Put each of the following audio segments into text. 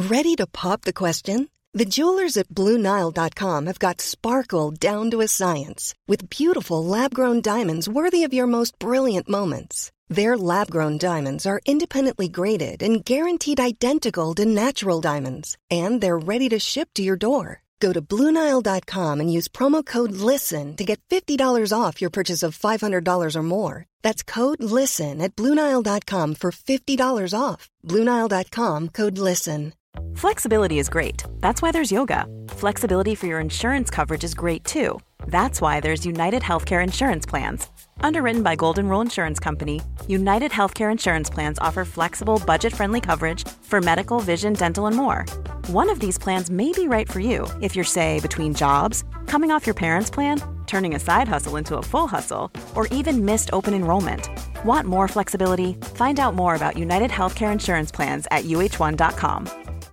Ready to pop the question? The jewelers at BlueNile.com have got sparkle down to a science with beautiful lab-grown diamonds worthy of your most brilliant moments. Their lab-grown diamonds are independently graded and guaranteed identical to natural diamonds, and they're ready to ship to your door. Go to BlueNile.com and use promo code LISTEN to get $50 off your purchase of $500 or more. That's code LISTEN at BlueNile.com for $50 off. BlueNile.com, code LISTEN. Flexibility is great. That's why there's yoga. Flexibility for your insurance coverage is great too. That's why there's United Healthcare Insurance Plans. Underwritten by Golden Rule Insurance Company, United Healthcare Insurance Plans offer flexible, budget-friendly coverage for medical, vision, dental, and more. One of these plans may be right for you if you're, say, between jobs, coming off your parents' plan, turning a side hustle into a full hustle, or even missed open enrollment. Want more flexibility? Find out more about United Healthcare Insurance Plans at uh1.com.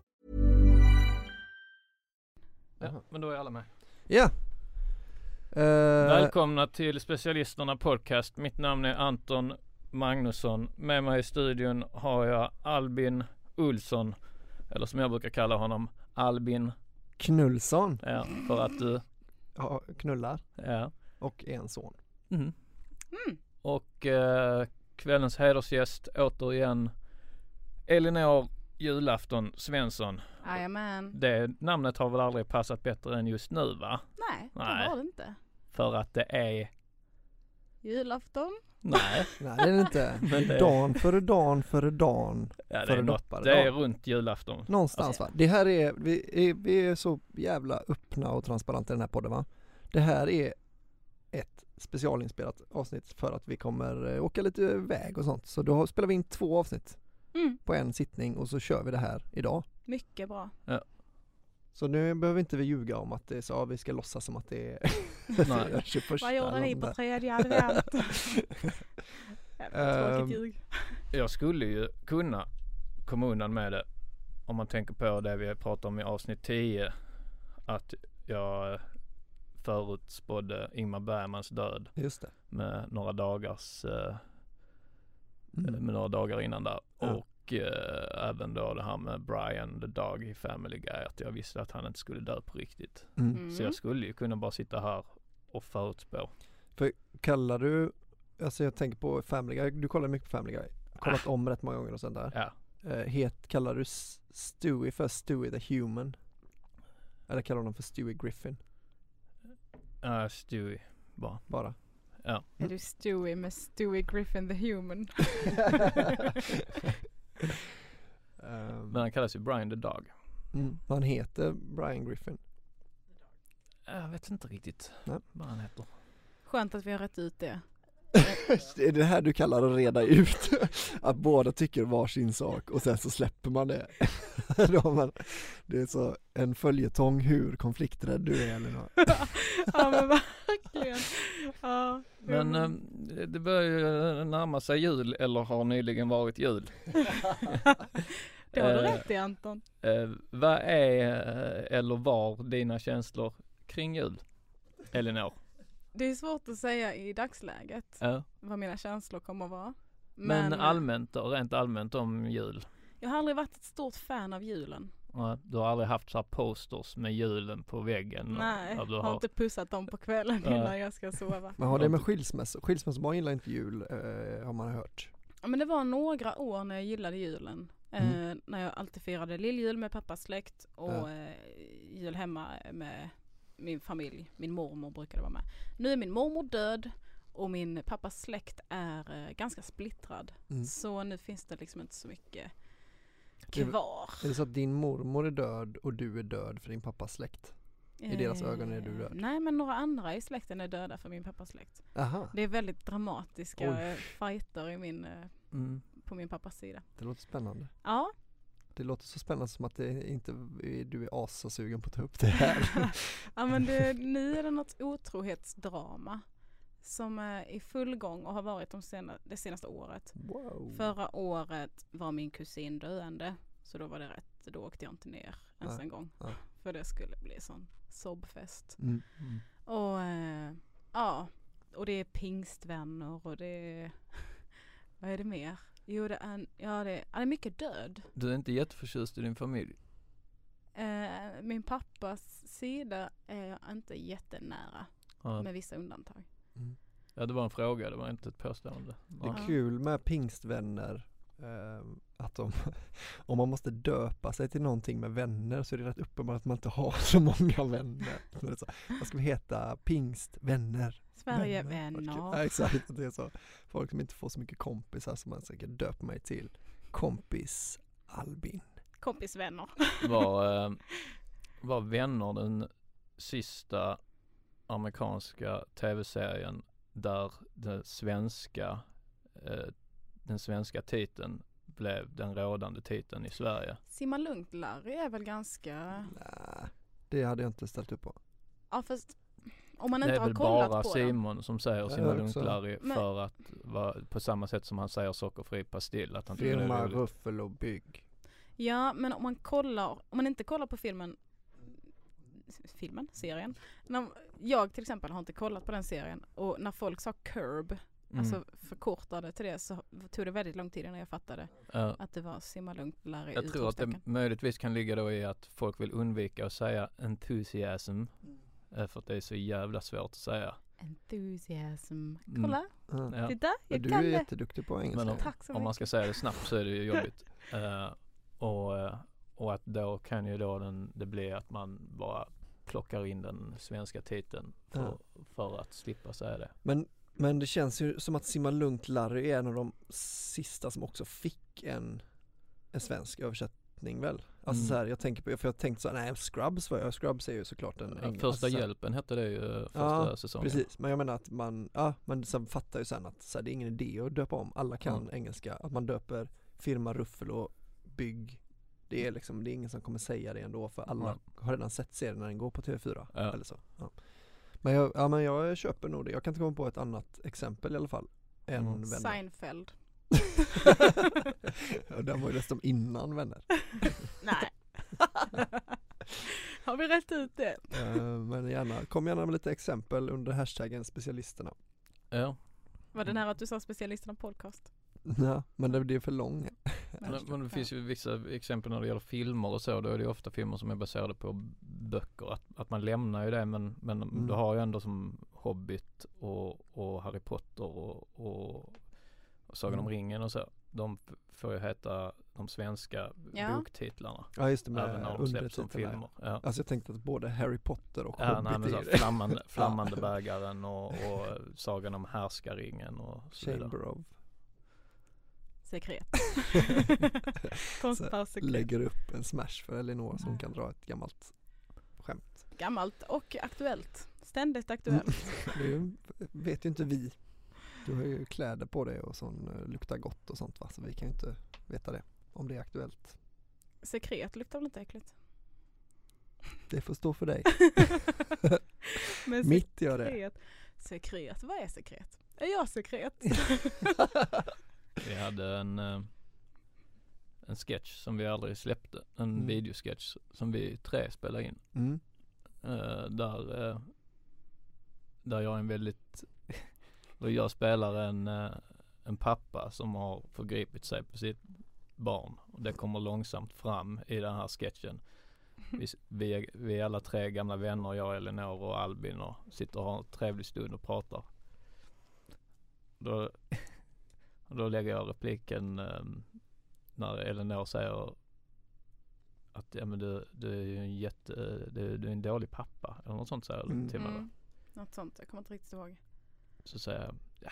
Ja, men då är alla med. Ja. Välkomna till Specialisterna podcast. Mitt namn är Anton Magnusson. Med mig i studion har jag Albin Olsson. Eller som jag brukar kalla honom, Albin Knullsson. Ja, för att du knullar. Ja. Och en son. Mm. Och kvällens hedersgäst återigen Elinor Julafton Svensson. Jajamän. Det namnet har väl aldrig passat bättre än just nu, va? Nej, det var det inte. För att det är julafton? Nej. Nej, det är det inte. Men det dan före dan. Ja, det är något. Det är runt julafton. Någonstans, alltså. Va? Det här är vi är så jävla öppna och transparenta i den här podden, va? Det här är ett specialinspelat avsnitt för att vi kommer åka lite väg och sånt. Så då spelar vi in 2 avsnitt på en sittning och så kör vi det här idag. Mycket bra. Ja. Så nu behöver inte vi ljuga om att det är så, vi ska låtsas som att det är 21. Vad gjorde ni på 3:e advent? Tråkigt ljug. Jag skulle ju kunna komma undan med det om man tänker på det vi pratade om i avsnitt 10, att jag förutspådde Ingmar Bergmans död. Just det. Med några dagar innan där. Ja. Och även då det här med Brian the Dog i Family Guy, att jag visste att han inte skulle dö på riktigt. Så jag skulle ju kunna bara sitta här och förutspå. För kallar du, alltså jag tänker på Family Guy, du kollar mycket på Family Guy, kollat om rätt många gånger och sånt där. Ja. Kallar du Stewie för Stewie the Human? Eller kallar du honom för Stewie Griffin? Stewie bara. Ja. Är du Stewie med Stewie Griffin the Human? Men han kallas ju Brian the Dog. Han heter Brian Griffin. Jag vet inte riktigt vad han heter. Skönt att vi har rätt ut det. Det är det här du kallar att reda ut. Att båda tycker varsin sak och sen så släpper man det. Det är så en följetong hur konflikträdd du är, Elinor. Ja, men verkligen. Ja. Men det börjar ju närma sig jul, eller har nyligen varit jul. Det har du rätt i, Anton. Vad är eller var dina känslor kring jul, Elinor? Det är svårt att säga i dagsläget vad mina känslor kommer att vara. Men allmänt och rent allmänt om jul. Jag har aldrig varit ett stort fan av julen. Du har aldrig haft så här posters med julen på väggen? Nej, jag har inte pussat dem på kvällen innan jag ska sova. Men har det med skilsmässobarn gillar inte jul, har man hört. Ja, men det var några år när jag gillade julen. När jag alltid firade lilljul med pappas släkt och jul hemma med min familj. Min mormor brukade vara med. Nu är min mormor död och min pappas släkt är ganska splittrad. Så nu finns det liksom inte så mycket kvar. Är det så att din mormor är död och du är död för din pappas släkt? I deras ögon är du död? Nej, men några andra i släkten är döda för min pappas släkt. Aha. Det är väldigt dramatiska fighter i på min pappas sida. Det låter spännande. Ja. Det låter så spännande som att det inte du är asasugen på att ta upp det här. Ja, men nu är det något otrohetsdrama som är i full gång och har varit det senaste året. Wow. Förra året var min kusin döende, så då var det rätt. Då åkte jag inte ner ens en gång. För det skulle bli sån sobbfest. Och och det är pingstvänner och det är vad är det mer? Jo, det är mycket död. Du är inte jätteförtjust i din familj? min pappas sida är jag inte jättenära. Med vissa undantag. Mm. Ja, det var en fråga, det var inte ett påstående. Det är kul med pingstvänner att om man måste döpa sig till någonting med vänner så är det rätt uppenbart att man inte har så många vänner. Vad ska vi heta? Pingstvänner. Sverigevänner. Ja, exakt, det är så. Folk som inte får så mycket kompisar som man säkert döper mig till. Kompis Albin. Kompisvänner. Var Vänner den sista amerikanska tv-serien där den svenska titeln blev den rådande titeln i Sverige? Simma lugnt Larry är väl ganska... Nej, det hade jag inte ställt upp på. Ja, fast om man inte har kollat på det är väl bara Simon som säger Simma lugnt Larry för att på samma sätt som han säger sockerfri pastill. Att han firma, ruffel och bygg. Ja, men om man inte kollar på serien. Jag till exempel har inte kollat på den serien och när folk sa curb, alltså förkortade till det, så tog det väldigt lång tid innan jag fattade att det var Simma lugnt Larry. Jag tror att det möjligtvis kan ligga då i att folk vill undvika att säga enthusiasm för att det är så jävla svårt att säga. Enthusiasm. Kolla. Ja. Titta, jag du kan är det. jätteduktig på engelska. Men Tack så mycket. om man ska säga det snabbt så är det ju jobbigt. Och att då kan ju då det bli att man bara plockar in den svenska titeln för att slippa säga det. Men det känns ju som att Simma lugnt Larry är en av de sista som också fick en svensk översättning väl. Alltså så här, jag tänkte så här, nej, Scrubs är ju såklart en första hjälpen hette det ju första säsongen. Precis, men jag menar att man sen fattar ju sen att så här, det är ingen idé att döpa om. Alla kan engelska, att man döper firma, ruffel och bygg. Det är ingen som kommer säga det ändå, för alla har redan sett serien när den går på TV4 eller så. Ja. Men jag köper nog det. Jag kan inte komma på ett annat exempel i alla fall än Vänner. Seinfeld. Den var ju nästan innan Vänner. Nej. Har vi rätt ut det? Men kom gärna med lite exempel under hashtaggen specialisterna. Ja. Var det här att du sa specialisterna podcast? Ja, men det är för lång. Men det finns ju vissa exempel när det gäller filmer och så. Då är det ju ofta filmer som är baserade på böcker. Att man lämnar ju det, men du har ju ändå som Hobbit och Harry Potter och Sagan om ringen och så. De får ju heta de svenska boktitlarna. Ja, just det, med även när de släpps som filmer. Ja. Alltså jag tänkte att både Harry Potter och Hobbit är flammande bägaren och Sagan om härskaringen och så vidare. Chamber of sekret. Konstpaus sekret. Lägger upp en smash för Elinor som kan dra ett gammalt skämt. Gammalt och aktuellt. Ständigt aktuellt. Det vet ju inte vi. Du har ju kläder på dig och sån luktar gott och sånt, va? Så vi kan ju inte veta det, om det är aktuellt. Sekret luktar väl inte äckligt? Det får stå för dig. Men mitt gör det. Sekret, vad är sekret? Är jag sekret? Vi hade en sketch som vi aldrig släppte. En videosketch som vi 3 spelade in. Där jag är en väldigt... Då jag spelar en pappa som har förgripit sig på sitt barn. Och det kommer långsamt fram i den här sketchen. Vi är alla 3 gamla vänner, jag, Elinor och Albin, och sitter och har en trevlig stund och pratar. Då lägger jag repliken när Elinor säger att men du är ju du är en dålig pappa eller något sånt, säger till mig. Något sånt, jag kommer inte riktigt ihåg. Så säger jag,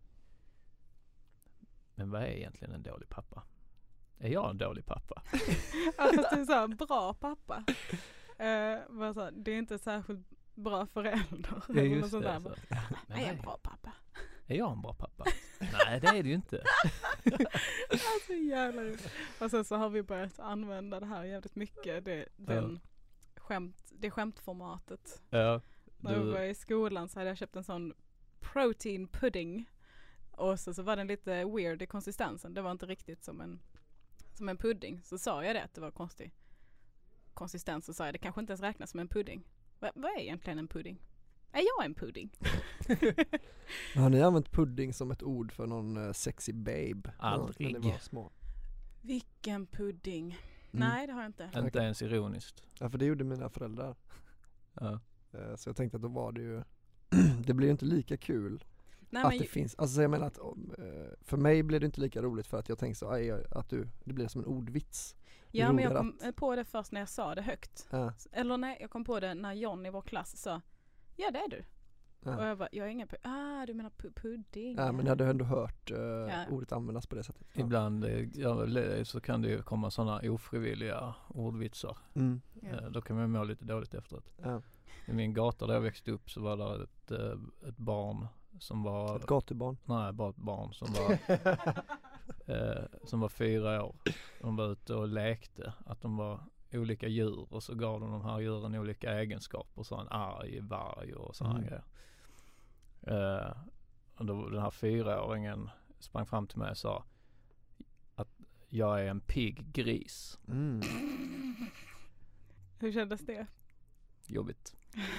men vad är egentligen en dålig pappa? Är jag en dålig pappa? Alltså du sa bra pappa. Det är inte särskilt bra förälder. Ja, just sånt det. Där. Jag är en bra pappa. Är jag en bra pappa? Nej, det är det ju inte. Alltså jävlar. Och sen så har vi börjat använda det här jävligt mycket. Det skämtformatet. Ja. När jag var i skolan så hade jag köpt en sån protein pudding. Och så var den lite weird i konsistensen. Det var inte riktigt som en pudding. Så sa jag det att det var konstig konsistens. Så sa jag det kanske inte ens räknas som en pudding. Vad är egentligen en pudding? Är jag en pudding? Har ni använt pudding som ett ord för någon sexy babe? Aldrig. När ni var små? Vilken pudding? Nej, det har jag inte. Inte ens ironiskt. Ja, för det gjorde mina föräldrar. Ja. Så jag tänkte att då var det ju det blir ju inte lika kul Nej, att men det finns. Alltså jag menar att för mig blev det inte lika roligt för att jag tänkte så att det blir som en ordvits. ja, men jag kom på det först när jag sa det högt. Ja. Eller nej, jag kom på det när John i vår klass sa ja, det är du. Ja. Och jag bara, jag är ingen du menar pudding. Ja, men jag hade ändå hört ordet användas på det sättet. Ja. Ibland så kan det ju komma sådana ofrivilliga ordvitsar. Mm. Då kan man må lite dåligt efteråt. Ja. I min gata där jag växte upp så var det ett barn som var... Ett gatubarn. Nej, bara ett barn som var 4 år. De var ute och lekte att de var olika djur och så gav de här djuren olika egenskaper. Så en arg varg och sådana grejer. Och då den här 4-åringen sprang fram till mig och sa att jag är en pigg gris. Mm. Hur kändes det? Jobbigt.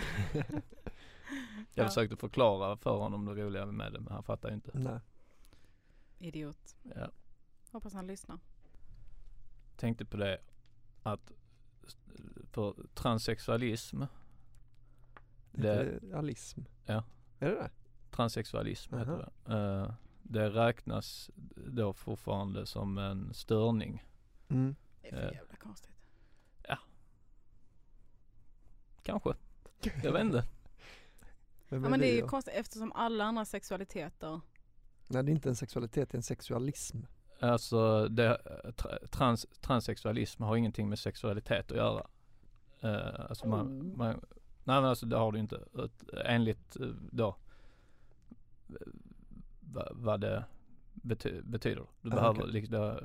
Jag försökte förklara för honom det roliga med det, men han fattar ju inte. Nej. Idiot. Ja. Hoppas han lyssnar. Tänkte på det att för transsexualism Alism. Ja. Är det? Transsexualism heter det. Det räknas då fortfarande som en störning. Mm. Det är för jävla konstigt. Kanske. Jag vet inte. Men det är ju konstigt eftersom alla andra sexualiteter. Nej, det är inte en sexualitet, det är en sexualism. Alltså transsexualism har ingenting med sexualitet att göra. Alltså nej, men alltså det har du inte. Enligt då vad det betyder. Du behöver liksom,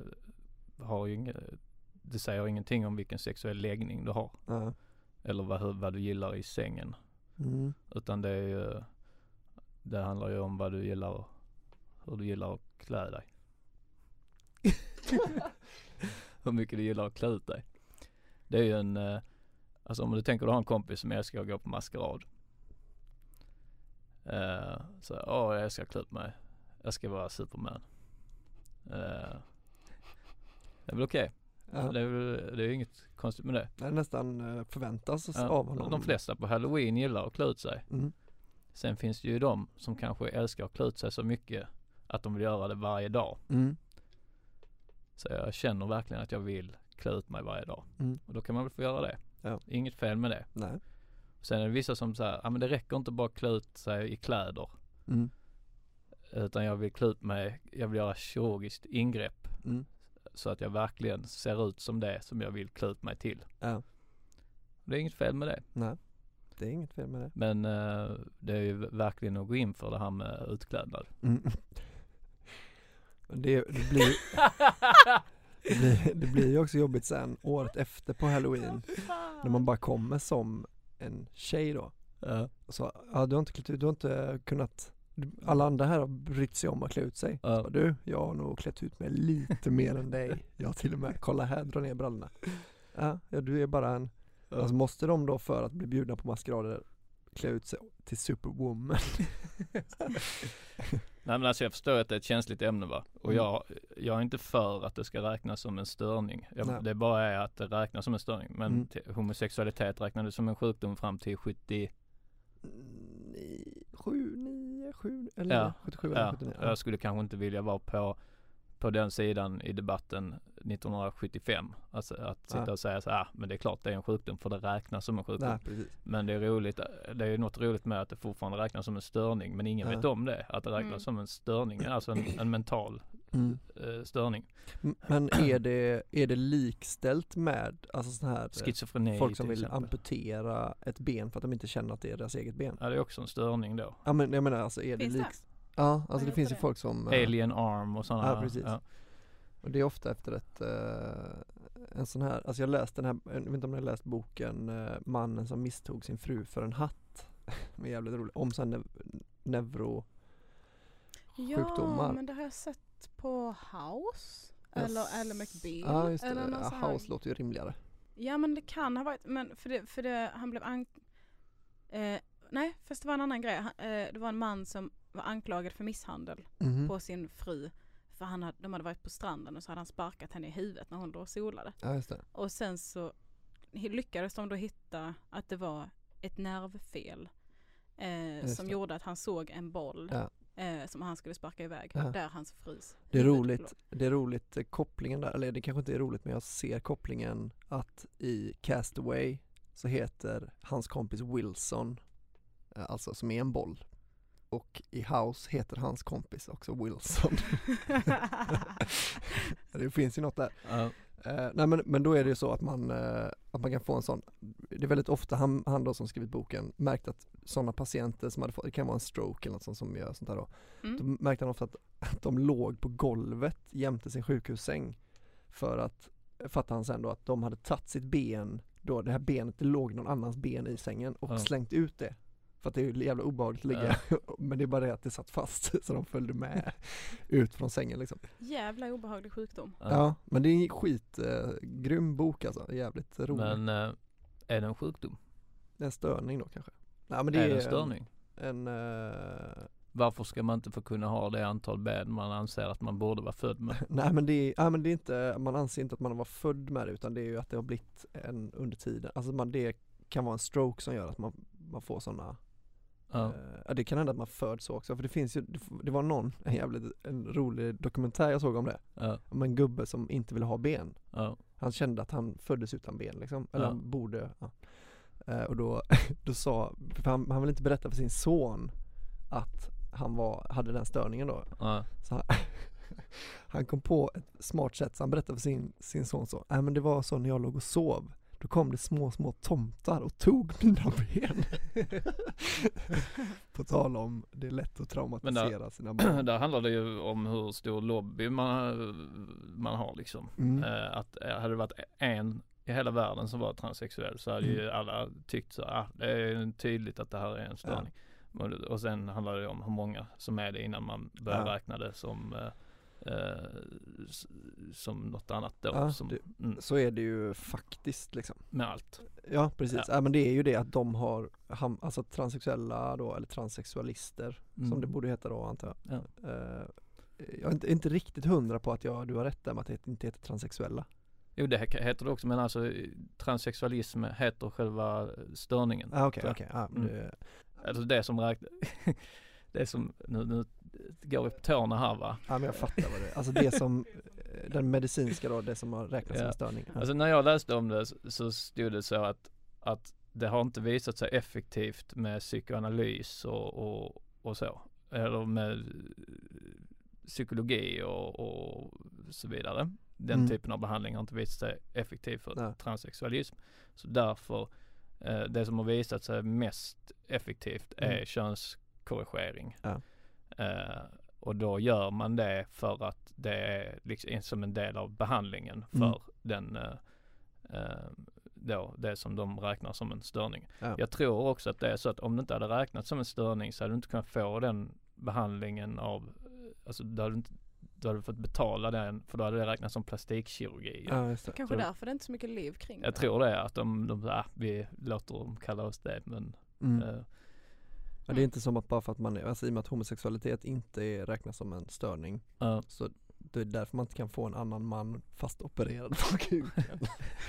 det säger ingenting om vilken sexuell läggning du har. Eller vad du gillar i sängen. Mm. Utan det handlar ju om vad du gillar, hur du gillar att klä dig. Hur mycket du gillar att klä ut dig. Det är ju alltså om du tänker du har en kompis som älskar att gå på maskerad. Så jag ska klä ut mig. Jag ska vara Superman. Det är väl okej. Ja. Det är inget konstigt med det. Det nästan förväntas av honom. De flesta på Halloween gillar att klä ut sig. Mm. Sen finns det ju de som kanske älskar att klä ut sig så mycket att de vill göra det varje dag. Mm. Så jag känner verkligen att jag vill klä ut mig varje dag. Mm. Och då kan man väl få göra det. Ja. Inget fel med det. Nej. Sen är det vissa som säger, men det räcker inte bara att klä ut sig i kläder. Mm. Utan jag vill klä ut mig, jag vill göra kirurgiskt ingrepp. Mm. Så att jag verkligen ser ut som det som jag vill klä ut mig till. Ja. Det är inget fel med det. Nej, det är inget fel med det. Men det är ju verkligen att gå in för det här med utklädnad. Mm. Det blir ju också jobbigt sen året efter på Halloween när man bara kommer som en tjej då. Ja. Så du har inte klätt ut, du har inte kunnat, alla andra här har brytt sig om att klä ut sig. Ja. Så du, jag har nog klätt ut mig lite mer än dig. Jag till och med, kolla här, dra ner brallorna. Ja, du är bara en, alltså måste de då för att bli bjudna på maskerader klä ut sig till Superwoman? Nej, men alltså jag förstår att det är ett känsligt ämne, va? Och jag är inte för att det ska räknas som en störning. Det bara är att det räknas som en störning. Men homosexualitet räknades som en sjukdom fram till 77 eller 77 eller 79. Jag skulle kanske inte vilja vara på den sidan i debatten 1975. Alltså att sitta och säga så här, men det är klart det är en sjukdom för det räknas som en sjukdom. Nej, men det är roligt, det är något roligt med att det fortfarande räknas som en störning, men ingen vet om det, att det räknas som en störning, alltså en mental störning. Men är det likställt med alltså sån här schizofreni, folk som vill amputera ett ben för att de inte känner att det är deras eget ben? Ja, det är också en störning då. Ja, men jag menar alltså, är det ja, alltså det finns ju folk som alien arm och sådana. Ja, precis. Ja. Och det är ofta efter en sån här, alltså jag läste den här, jag vet inte om ni har läst boken Mannen som misstog sin fru för en hatt. Med jävligt roligt, om sån neurosjukdomar. Ja, men det har jag sett på House eller McBeal. Ja, just det. Eller House låter ju rimligare. Ja, men det kan ha varit, men för det han blev nej, fast det var en annan grej. Det var en man som var anklagad för misshandel på sin fru för de hade varit på stranden och så hade han sparkat henne i huvudet när hon då solade. Ja, just det. Och sen så lyckades de då hitta att det var ett nervfel som gjorde att han såg en boll som han skulle sparka iväg där hans frus. Det är roligt kopplingen där, eller det kanske inte är roligt, men jag ser kopplingen att i Castaway så heter hans kompis Wilson, alltså som är en boll. Och i House heter hans kompis också Wilson. Det finns ju något där. Nej, men då är det ju så att man kan få en sån. Det är väldigt ofta han då som skrivit boken märkt att sådana patienter som hade fått, det kan vara en stroke eller något sånt som gör sånt här då. Då märkte han ofta att de låg på golvet jämte sin sjukhussäng för att fattade han sen då att de hade tagit sitt ben då, det här benet, det låg någon annans ben i sängen och slängt ut det. För att det är ju jävla obehagligt att ligga. Men det är bara det att det satt fast så de följde med ut från sängen liksom. Jävla obehaglig sjukdom. Ja, men det är en grym bok alltså. Jävligt rolig. Men är det en sjukdom? Det är en störning då kanske. Nej, men det är en störning? Varför ska man inte få kunna ha det antal ben man anser att man borde vara född med? Nej, men det är inte, man anser inte att man var född med det, utan det är ju att det har blivit under tiden. Alltså det kan vara en stroke som gör att man får sådana. Det kan hända att man föds så också, för det finns ju, det var en rolig dokumentär jag såg om det. Om en gubbe som inte ville ha ben. Han kände att han föddes utan ben liksom, eller han borde. Och då sa, för han ville inte berätta för sin son att han hade den störningen då. Så han kom på ett smart sätt, så han berättade för sin son så. Men det var så när jag låg och sov. Då kom det små tomtar och tog mina ben. På tal om det är lätt att traumatisera sina barn. Där handlar det ju om hur stor lobby man har liksom. Att hade det varit en i hela världen som var transsexuell så hade ju alla tyckt så det är tydligt att det här är en störning. Och sen handlar det om hur många som är det innan man börjar räkna det som något annat då. Så är det ju faktiskt liksom. Med allt. Ja, precis. Men det är ju det att de har alltså transsexuella då, eller transsexualister som det borde heta då, antar jag. Jag är inte riktigt 100 på att du har rätt där med att det inte heter transsexuella. Jo, det heter det också, men alltså transsexualism heter själva störningen. Okej. Alltså det som det som nu går vi på tårna här, va? Ja, men jag fattar vad det är. Alltså det som den medicinska då, det som har räknats som störning. Alltså när jag läste om det så stod det så att det har inte visat sig effektivt med psykoanalys och så. Eller med psykologi och så vidare. Den typen av behandling har inte visat sig effektiv för transsexualism. Så därför det som har visat sig mest effektivt är könskorrigering. Och då gör man det för att det är liksom som en del av behandlingen för den då, det som de räknar som en störning. Jag tror också att det är så att om det inte hade räknat som en störning så hade du inte kunnat få den behandlingen av, alltså då hade du fått betala den, för då hade det räknats som plastikkirurgi. Kanske därför det är inte så mycket liv kring det. Jag tror det, att vi låter dem kalla oss det, men det är inte som att bara för att man alltså i och med att homosexualitet inte räknas som en störning, så det är därför man inte kan få en annan man fast opererad på kuken.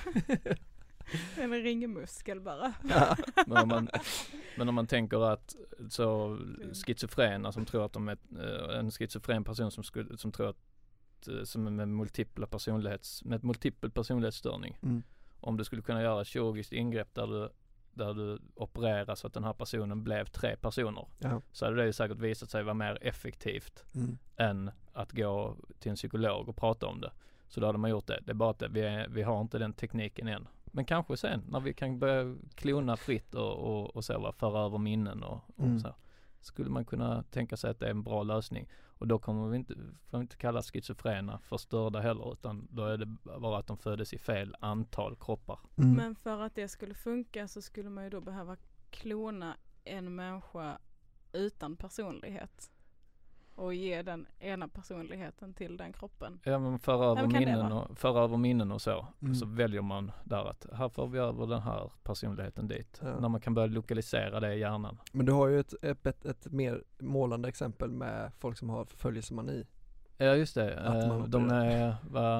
En ringmuskel bara. Men om man tänker att så schizofrena som tror att de är en schizofren person som tror att som är med multipel personlighetsstörning. Om du skulle kunna göra kirurgiskt ingrepp där du opererar så att den här personen blev 3 personer, så hade det ju säkert visat sig vara mer effektivt än att gå till en psykolog och prata om det. Så då hade man gjort det. Det är bara att vi har inte den tekniken än. Men kanske sen när vi kan börja klona fritt och så, föra över minnen och så, skulle man kunna tänka sig att det är en bra lösning. Och då får vi inte kalla schizofrena för störda heller, utan då är det bara att de föddes i fel antal kroppar. Men för att det skulle funka så skulle man ju då behöva klona en människa utan personlighet och ge den ena personligheten till den kroppen. Ja, men föra över minnen och så. Så väljer man där att här får vi över den här personligheten dit. När man kan börja lokalisera det i hjärnan. Men du har ju ett mer målande exempel med folk som har förföljelsemani. Ja, just det. Att man De är,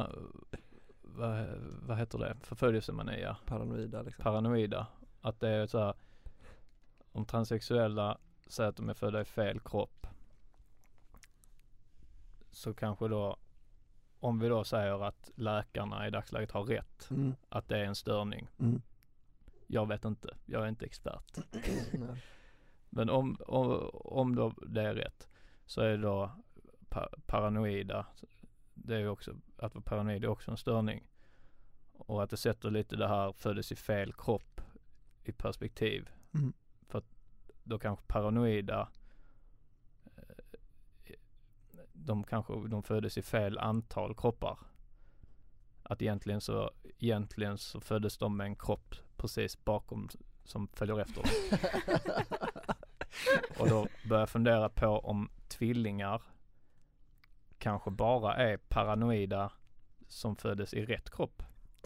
vad heter det? Förföljelsemania. Paranoida. Att det är så här, om transsexuella säger att de är födda i fel kropp, så kanske då, om vi då säger att läkarna i dagsläget har rätt, att det är en störning. Jag vet inte, jag är inte expert. Men om då det är rätt, så är det då paranoida. Det är ju också, att vara paranoid är också en störning. Och att det sätter lite det här föddes i fel kropp i perspektiv. För att då kanske paranoida, de föddes i fel antal kroppar. Att egentligen så föddes de med en kropp precis bakom som följer efter dem. Och då börjar jag fundera på om tvillingar kanske bara är paranoida som föddes i rätt kropp.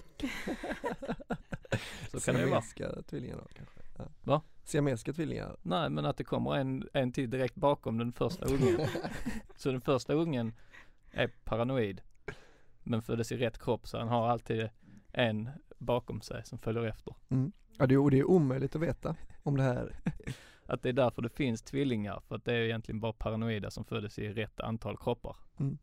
Så kan det vara. Siamesiska tvillingar då kanske. Ja. Va? Siamesiska tvillingar. Nej, men att det kommer en till direkt bakom den första ungen. Så den första ungen är paranoid, men föddes i rätt kropp, så han har alltid en bakom sig som följer efter. Ja, det är omöjligt att veta om det här. Att det är därför det finns tvillingar, för att det är egentligen bara paranoida som föddes i rätt antal kroppar.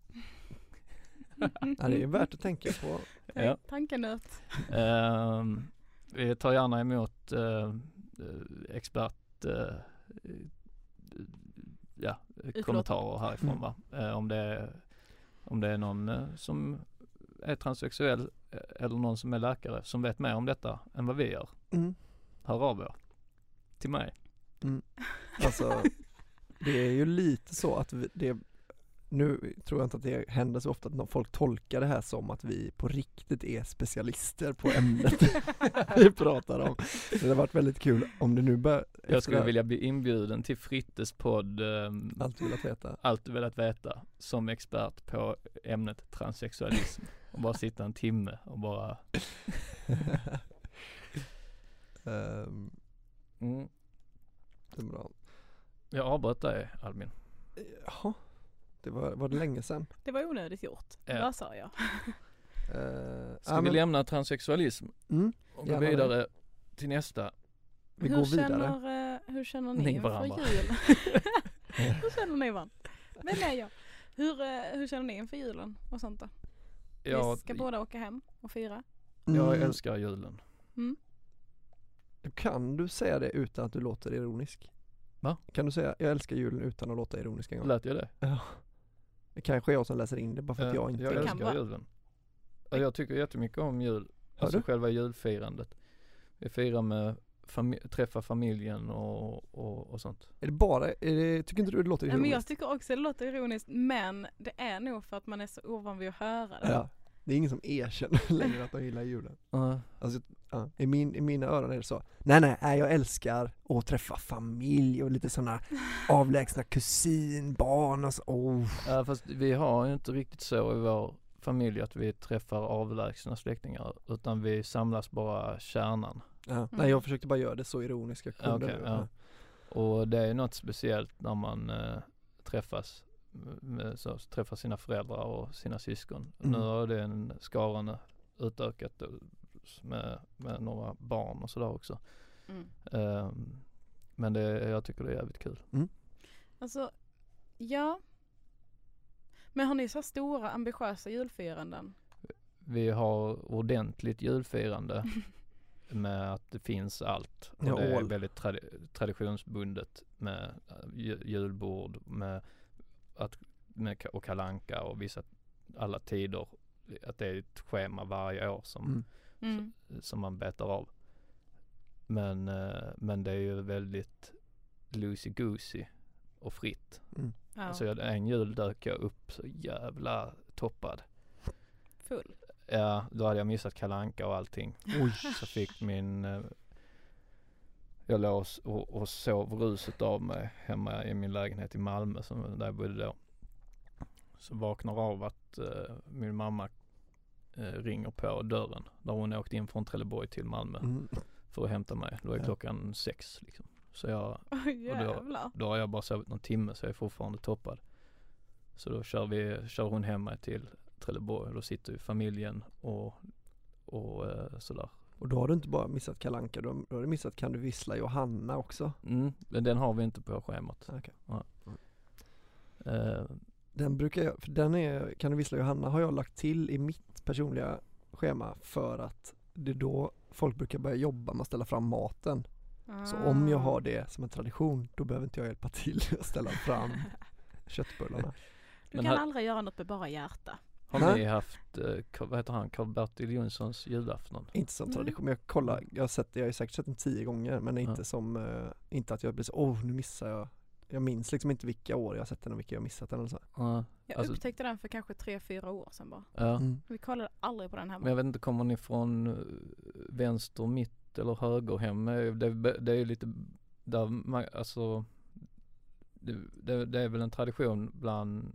Ja, det är värt att tänka på. Ja. Tankenöt. Vi tar gärna emot kommentarer härifrån, va? Om det är någon som är transsexuell eller någon som är läkare som vet mer om detta än vad vi gör. Hör av er till mig. Alltså, det är ju lite så att nu tror jag inte att det händer så ofta att folk tolkar det här som att vi på riktigt är specialister på ämnet vi pratar om. Det har varit väldigt kul om det nu Jag skulle vilja bli inbjuden till Frittes podd Allt du velat veta som expert på ämnet transsexualism och bara sitta en timme och bara det är bra. Jag avbröt dig, Albin. Jaha. Det var det länge sedan. Det var onödigt gjort. Ja. Vad sa jag? Ska vi lämna transsexualism och gå vidare till nästa? Vi går vidare. Hur känner ni inför jul? Hur känner ni varandra? Vem är jag? Hur känner ni inför julen och sånt då? Vi ska båda åka hem och fira. Jag älskar julen. Kan du säga det utan att du låter ironisk? Va? Kan du säga jag älskar julen utan att låta ironisk en gång? Lät jag det? Ja. Det kanske är jag som läser in det bara för att jag inte... Jag älskar julen. Jag tycker jättemycket om jul. Alltså själva julfirandet. Vi firar med träffa familjen och sånt. Tycker inte du det låter ironiskt? Men jag tycker också det låter ironiskt, men det är nog för att man är så ovan vid att höra det. Ja. Det är ingen som erkänner längre att de gillar julen. Alltså, i mina öron är det så. Nej, jag älskar att träffa familj och lite sådana avlägsna kusinbarn och så. Ja, fast vi har ju inte riktigt så i vår familj att vi träffar avlägsna släktingar, utan vi samlas bara kärnan. Nej, jag försökte bara göra det så ironiskt jag kunde. Ja. Och det är något speciellt när man träffas träffa sina föräldrar och sina syskon. Nu har det en skaran utökat med några barn och sådär också. Men jag tycker det är jävligt kul. Alltså, ja. Men har ni så stora ambitiösa julfiranden? Vi har ordentligt julfirande med att det finns allt. Och det är väldigt traditionsbundet med julbord, och kalanka och vissa alla tider, att det är ett schema varje år som man betar av. Men det är ju väldigt loosey-goosey och fritt. Så en jul dök jag upp så jävla toppad. Full. Ja, då hade jag missat kalanka och allting. Så fick jag låg och sov ruset av mig hemma i min lägenhet i Malmö där jag bodde då. Så vaknar av att min mamma ringer på dörren där hon åkte in från Trelleborg till Malmö för att hämta mig. Då är klockan 6 liksom. Så då har jag bara sovit någon timme, så jag är fortfarande toppad. Så då kör hon hem mig till Trelleborg och då sitter ju familjen och sådär. Och då har du inte bara missat Kalle Anka, då har du missat Kan du vissla Johanna också. Men den har vi inte på schemat. Okay. Ja. Den brukar jag, för den är, Kan du vissla Johanna har jag lagt till i mitt personliga schema för att det är då folk brukar börja jobba med att ställa fram maten. Så om jag har det som en tradition, då behöver inte jag hjälpa till att ställa fram köttbullarna. Du kan aldrig göra något med bara hjärta. Har ni haft, vad heter han, Karl-Bertil Jonssons julafton? Inte som tradition, men jag har ju säkert sett den 10 gånger, men inte som, inte att jag blir så, nu missar jag. Jag minns liksom inte vilka år jag har sett den och vilka jag har missat den eller så. Jag upptäckte den för kanske 3-4 år sedan bara. Ja. Vi kollade aldrig på den hemma. Men jag vet inte, kommer ni från vänster, mitt eller höger hem? Det är ju lite där man, alltså det är väl en tradition bland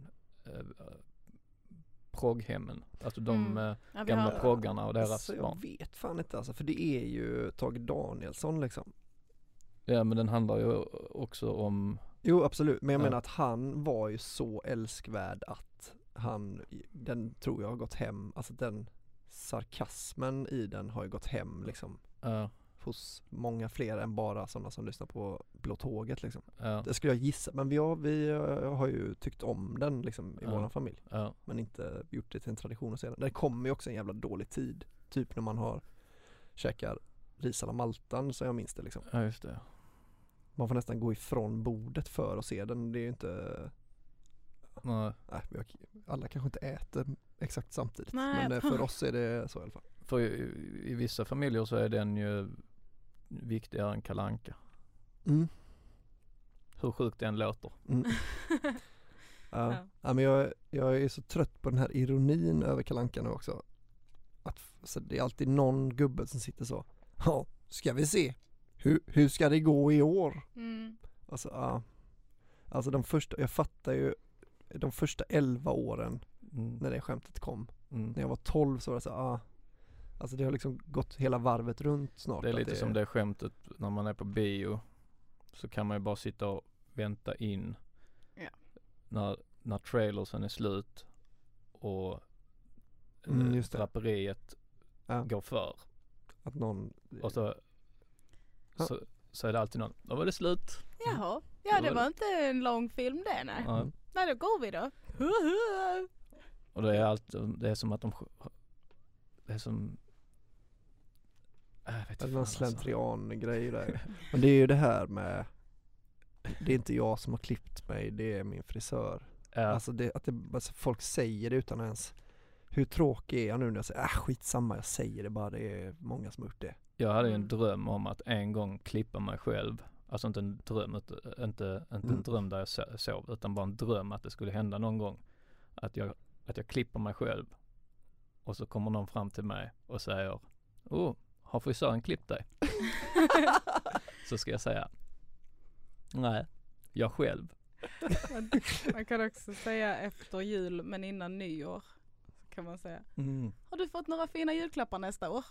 progghemmen. Alltså de gamla proggarna och deras alltså, barn. Jag vet fan inte alltså, för det är ju Tage Danielsson liksom. Ja, men den handlar ju också om... Jo, absolut. Men jag menar att han var ju så älskvärd att den tror jag har gått hem. Alltså den sarkasmen i den har ju gått hem liksom. Hos många fler än bara sådana som lyssnar på Blå Tåget liksom. Det skulle jag gissa. Men vi har ju tyckt om den liksom i våran familj. Men inte gjort det till en tradition att se den. Det kommer ju också en jävla dålig tid. Typ när man käkar ris à la Maltan, så jag minns det liksom. Ja, just det. Man får nästan gå ifrån bordet för att se den. Det är ju inte... Nej, alla kanske inte äter exakt samtidigt. Nej, men för oss är det så i alla fall. För i vissa familjer så är den ju viktigare än Kalle Anka. Hur sjukt den låter. Ja, men jag är så trött på den här ironin över Kalle Anka nu också. Så det är alltid någon gubbe som sitter så. Ja, ska vi se. Hur ska det gå i år? Alltså jag fattar ju de första 11 åren när det skämtet kom. När jag var 12 så var det så alltså det har liksom gått hela varvet runt snart. Det är lite som det skämtet när man är på bio, så kan man ju bara sitta och vänta in när trailersen är slut och draperiet går för. Att någon... Och så är det alltid någon. Då var det slut. Jaha. Ja, det var inte en lång film det, nej. Nej, då går vi då. Och det är som att det är som... Det är någon slentrian-grej där. Men det är ju det här med... Det är inte jag som har klippt mig, det är min frisör. Alltså folk säger det utan ens... Hur tråkig är jag nu när jag säger skitsamma, jag säger det bara, det är många som har gjort det. Jag hade ju en dröm om att en gång klippa mig själv. Alltså inte en dröm, inte en dröm där jag sov, utan bara en dröm att det skulle hända någon gång. Att jag klipper mig själv. Och så kommer någon fram till mig och säger: har frisören klippt dig? Så ska jag säga: nej, jag själv. Man kan också säga efter jul men innan nyår. Kan man säga. Har du fått några fina julklappar nästa år?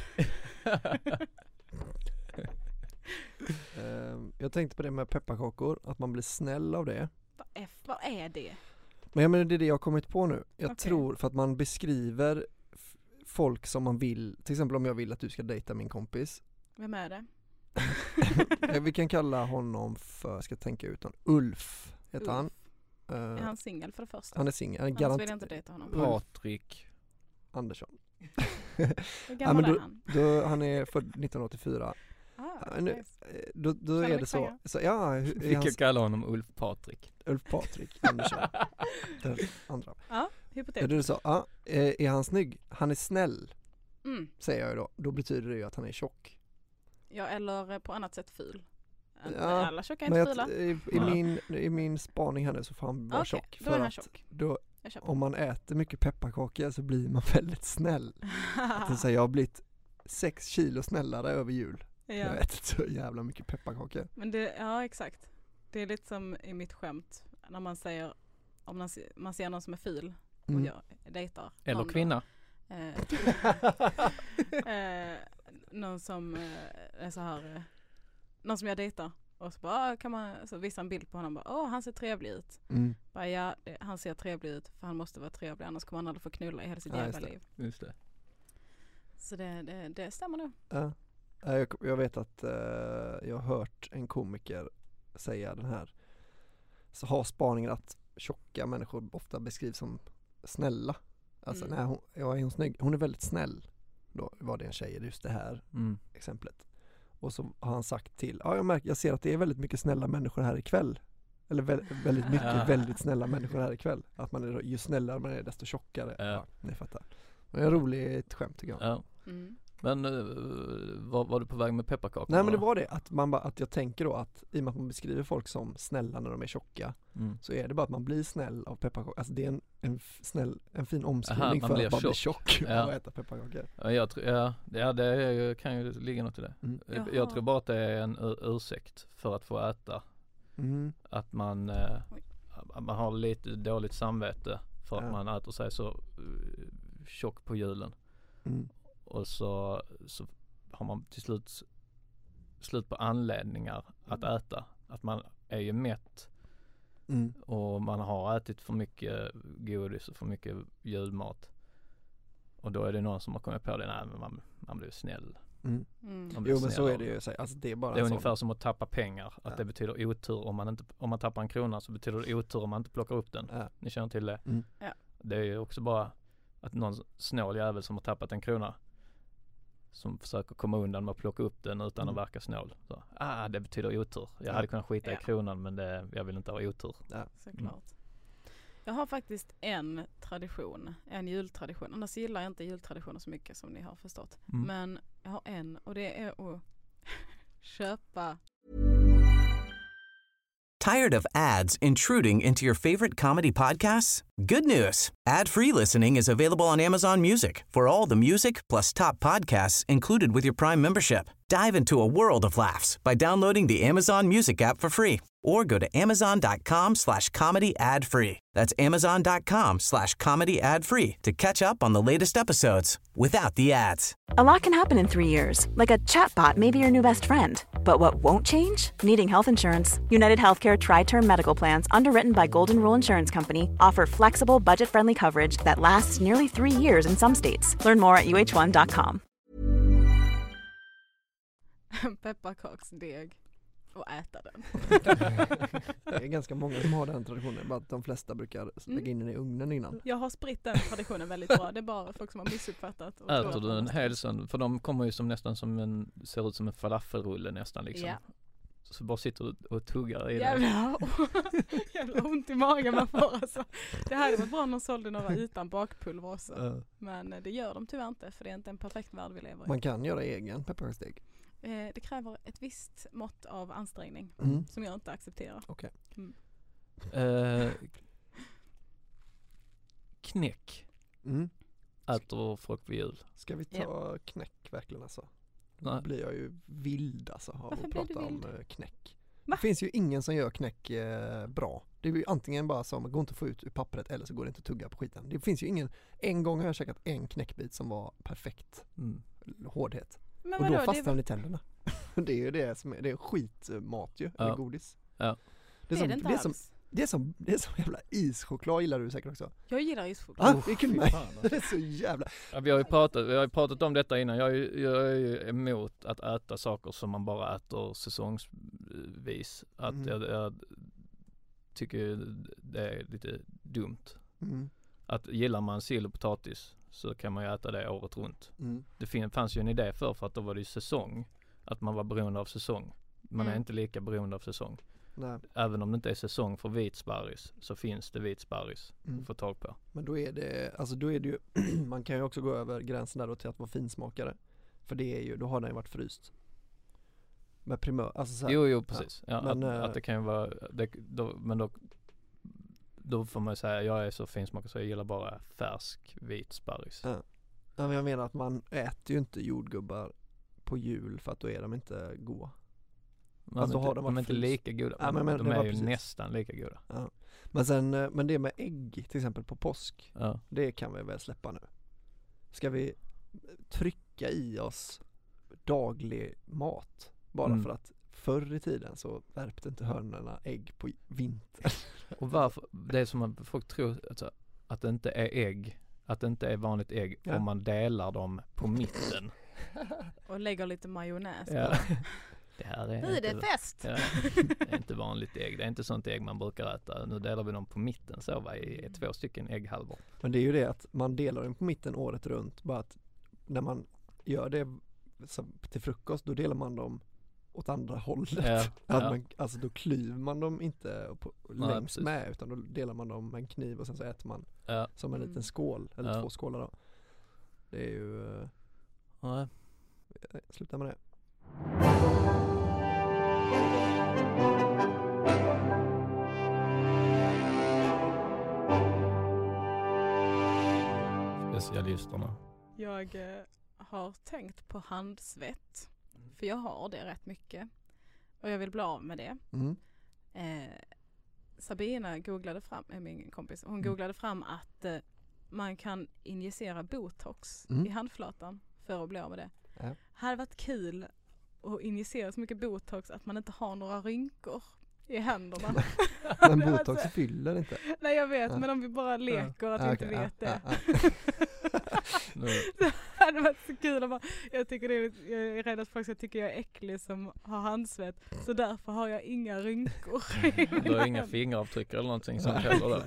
Jag tänkte på det med pepparkakor, att man blir snäll av det. Vad är det? Men jag menar, det är det jag har kommit på nu. Jag tror för att man beskriver folk som man vill, till exempel om jag vill att du ska dejta min kompis. Vem är det? Vi kan kalla honom för, ska tänka ut honom, Ulf heter han. Är han singel för det första? Han är singel. Annars vill jag inte dejta honom. Patrik Andersson. Hur gammal är han? Han är född 1984. Då är det så vi kan kalla honom Ulf Patrik. Ulf Patrik Andersson. Den andra. Ja, hypotetiskt. Du sa, är han snygg? Han är snäll. Säger jag ju då. Då betyder det ju att han är tjock. Ja, eller på annat sätt ful. Alla tjocka är inte fula. I min spaning här nu så får han vara tjock. Då är han tjock. Om man äter mycket pepparkakor så blir man väldigt snäll. Jag har blivit 6 kilo snällare över jul. Jag äter så jävla mycket pepparkakor. Men exakt. Det är lite som i mitt skämt. När man säger, om man ser någon som är ful och jag dejtar. Eller kvinna. Någon som är så här, någon som jag dejtar Och så bara kan man så visa en bild på honom bara, han ser trevlig ut. Bara, ja, han ser trevlig ut för han måste vara trevlig, annars kommer han aldrig få knulla i hela sitt jävla liv. Just det. Så det stämmer nog. Ja. Jag vet att jag har hört en komiker säga den här, så har spaningen att tjocka människor ofta beskrivs som snälla. Alltså nej, är hon snygg? Hon är väldigt snäll. Då var det en tjej, just det här exemplet. Och så har han sagt till, jag ser att det är väldigt mycket snälla människor här ikväll. Eller väldigt mycket väldigt snälla människor här ikväll. Att man är, ju snällare man är desto tjockare. Ja, ni fattar. Det är en roligt skämt tycker jag. Ja. Men var du på väg med pepparkakor? Nej, men det var det att jag tänker då att i och med att man beskriver folk som snälla när de är tjocka, så är det bara att man blir snäll av pepparkakor. Alltså det är en fin omskrivning för att bara bli tjock och äta pepparkakor. Ja, det kan ju ligga något i det. Jag tror bara att det är en ursäkt för att få äta. Att man har lite dåligt samvete för att man äter sig så tjock på julen. Och så har man till slut på anledningar att äta. Att man är ju mätt. Och man har ätit för mycket godis och för mycket julmat. Och då är det någon som har kommit på det. Nej, men man blir snäll. Jo, men så är det ju. Alltså, det är bara ungefär som att tappa pengar. Att det betyder otur om man tappar en krona, så betyder det otur om man inte plockar upp den. Ni känner till det. Det är ju också bara att någon snål jävel som har tappat en krona, som försöker komma undan med att plocka upp den utan att verka snål. Så, det betyder otur. Jag hade kunnat skita i kronan, men jag vill inte ha otur. Såklart. Jag har faktiskt en jultradition. Annars gillar jag inte jultraditioner så mycket som ni har förstått. Men jag har en, och det är att köpa. Tired of ads intruding into your favorite comedy podcasts? Good news. Ad-free listening is available on Amazon Music for all the music plus top podcasts included with your Prime membership. Dive into a world of laughs by downloading the Amazon Music app for free or go to amazon.com/comedy ad-free. That's amazon.com/comedy ad-free to catch up on the latest episodes without the ads. A lot can happen in 3 years, like a chatbot may be your new best friend. But what won't change? Needing health insurance. United Healthcare Tri-Term Medical Plans, underwritten by Golden Rule Insurance Company, offer flexible, budget-friendly coverage that lasts nearly 3 years in some states. Learn more at uh1.com. Pepparkaksdeg och äta den. Det är ganska många som har den traditionen, bara att de flesta brukar lägga in den i ugnen innan. Jag har spritt den traditionen väldigt bra. Det är bara folk som har missuppfattat. Äter du en hel sån? För de kommer ju som nästan som ser ut som en falafelrulle nästan liksom. Yeah. Så bara sitter du och tuggar i det. Jävla ont i magen man får alltså. Det här är väl bra om de sålde några utan bakpulver också. Men det gör de tyvärr inte, för det är inte en perfekt värld vi lever i. Man kan göra egen pepparkaksdeg. Det kräver ett visst mått av ansträngning som jag inte accepterar. Okay. Knäck. Äter folk vid jul. Ska vi ta knäck verkligen alltså? Nej. Då blir jag ju vild alltså av att prata om knäck. Va? Det finns ju ingen som gör knäck bra. Det är ju antingen bara som går inte att få ut ur pappret, eller så går det inte att tugga på skiten. Det finns ju ingen. En gång har jag käkat en knäckbit som var perfekt hårdhet. Men och då fastnar den i tänderna. Det är ju det som är, det är skitmat ju, eller godis. Ja. Det är som jävla ischoklad, gillar du säkert också. Jag gillar ischoklad. Det är kul med. Det är så jävla. Ja, vi har ju pratat om detta innan. Jag är ju emot att äta saker som man bara äter säsongsvis. Att jag tycker det är lite dumt. Att gillar man sill och potatis, så kan man ju äta det året runt. Det fanns ju en idé för att då var det ju säsong. Att man var beroende av säsong. Man är inte lika beroende av säsong. Nej. Även om det inte är säsong för vitsparris, så finns det vitsparris att få tag på. Men då är det ju man kan ju också gå över gränsen där då till att vara finsmakare. För det är ju, då har den ju varit fryst. Med primör, alltså så här, Jo, precis. Ja, men, att det kan ju vara då får man säga, jag är så finsmakare så jag gillar bara färsk vitsparris. Ja, men jag menar att man äter ju inte jordgubbar på jul för att då är de inte goda. Alltså de är inte lika goda. Ja, men de är ju precis. nästan lika goda. Ja. Men det med ägg till exempel på påsk, det kan vi väl släppa nu. Ska vi trycka i oss daglig mat bara förr i tiden så värpte inte hönorna ägg på vintern. Och varför, det är som att folk tror alltså, att det inte är ägg, att det inte är vanligt ägg om man delar dem på mitten. Och lägger lite majonnäs. Ja. Det här är Nu är det fest! Ja, det är inte vanligt ägg. Det är inte sånt ägg man brukar äta. Nu delar vi dem på mitten så i 2 stycken ägghalvor. Men det är ju det att man delar dem på mitten året runt. Bara att när man gör det till frukost, då delar man dem åt andra hållet. Alltså då klyver man dem inte längs med, utan då delar man dem med en kniv och sen så äter man som en liten skål, eller 2 skålar då. Det är ju... Sluta med det. Specialisterna. Jag har tänkt på handsvett. För jag har det rätt mycket. Och jag vill bli av med det. Sabina googlade fram, min kompis, hon googlade fram att man kan injicera botox i handflatan för att bli av med det. Ja. Hade varit kul att injicera så mycket botox att man inte har några rynkor i händerna. Men botox fyller inte. Nej, jag vet, men om vi bara leker att vi inte vet det. Det hade varit så kul att bara, jag är rädd att folk ska tycka jag är äcklig som har handsvett, så därför har jag inga rynkor. Du har inga fingeravtryck eller någonting som heller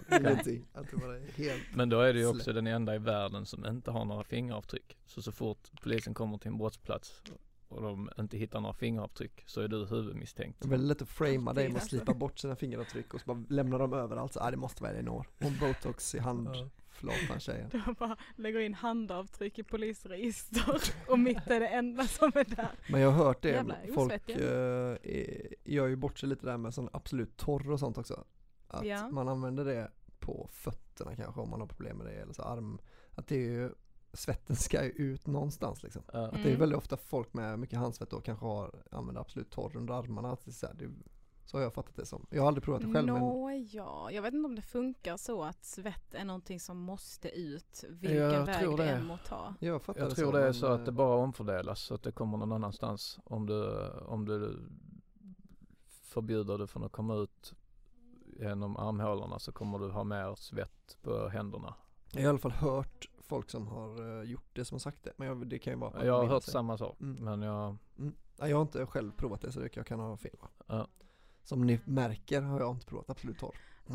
där. Men då är det ju också den enda i världen som inte har några fingeravtryck. Så fort polisen kommer till en brottsplats och de inte hittar några fingeravtryck så är du huvudmisstänkt. Det är väldigt lätt att framea dig med att slipa bort sina fingeravtryck och så bara lämna dem överallt. Så det måste vara Elinor. Hon botox i handflatan tjejen. Du bara lägger in handavtryck i polisregister och mitt är det enda som är där. Men jag har hört det. Folk gör ju bort sig lite där med sån absolut torr och sånt också. Att man använder det på fötterna kanske om man har problem med det. Eller så arm. Att det är ju... Svetten ska ju ut någonstans liksom. Att det är väldigt ofta folk med mycket handsvett då kanske använder absolut torr under armarna. Så har jag fattat det som. Jag har aldrig provat det själv. Jag vet inte om det funkar så att svett är någonting som måste ut vilken väg det än må ta. Jag tror det är så att det bara omfördelas så att det kommer någon annanstans. Om du förbjuder det från att komma ut genom armhålorna så kommer du ha mer svett på händerna. Jag har i alla fall hört folk som har gjort det som har sagt det. Men det kan ju vara... Jag har hört samma sak. Men jag har inte själv provat det så jag kan ha fel. Som ni märker har jag inte provat absolut torr.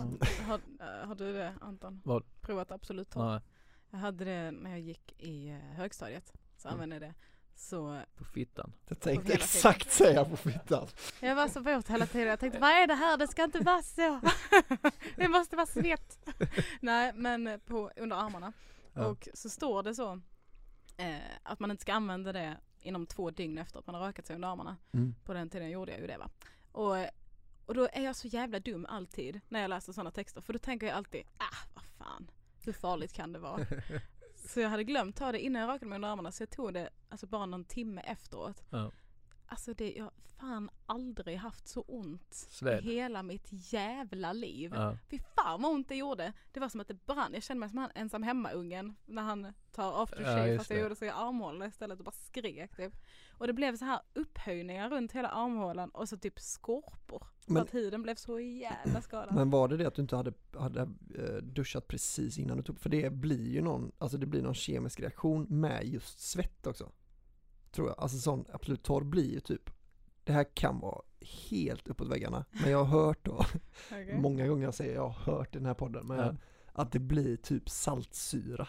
Har du det, Anton? Vad? Provat absolut torr? Nej. Jag hade det när jag gick i högstadiet. Så använde jag det. Så på fittan. Jag tänkte exakt säga på fittan. Jag var så våt hela tiden. Jag tänkte, vad är det här? Det ska inte vara så. Det måste vara svett. Nej, men under armarna. Och så står det så att man inte ska använda det inom 2 dygn efter att man har rökat sig under armarna. På den tiden gjorde jag ju det, va. Och då är jag så jävla dum alltid när jag läser sådana texter. För då tänker jag alltid, vad fan, hur farligt kan det vara? Så jag hade glömt ta det innan jag rökade mig under armarna. Så jag tog det alltså bara någon timme efteråt. Alltså jag har fan aldrig haft så ont i hela mitt jävla liv. Fy fan vad ont det gjorde. Det var som att det brann. Jag kände mig som han ensam hemma-ungen när han tar aftershave fast jag gjorde så i armhålan istället och bara skrek typ. Och det blev så här upphöjningar runt hela armhålan och så typ skorpor. För att huden blev så jävla skadad. Men var det att du inte hade duschat precis innan du tog? För det blir ju någon kemisk reaktion med just svett också. Tror jag. Alltså sån absolut torr blir ju typ. Det här kan vara helt uppåt väggarna. Men jag har hört då. Många gånger jag har hört i den här podden. Men att det blir typ saltsyra.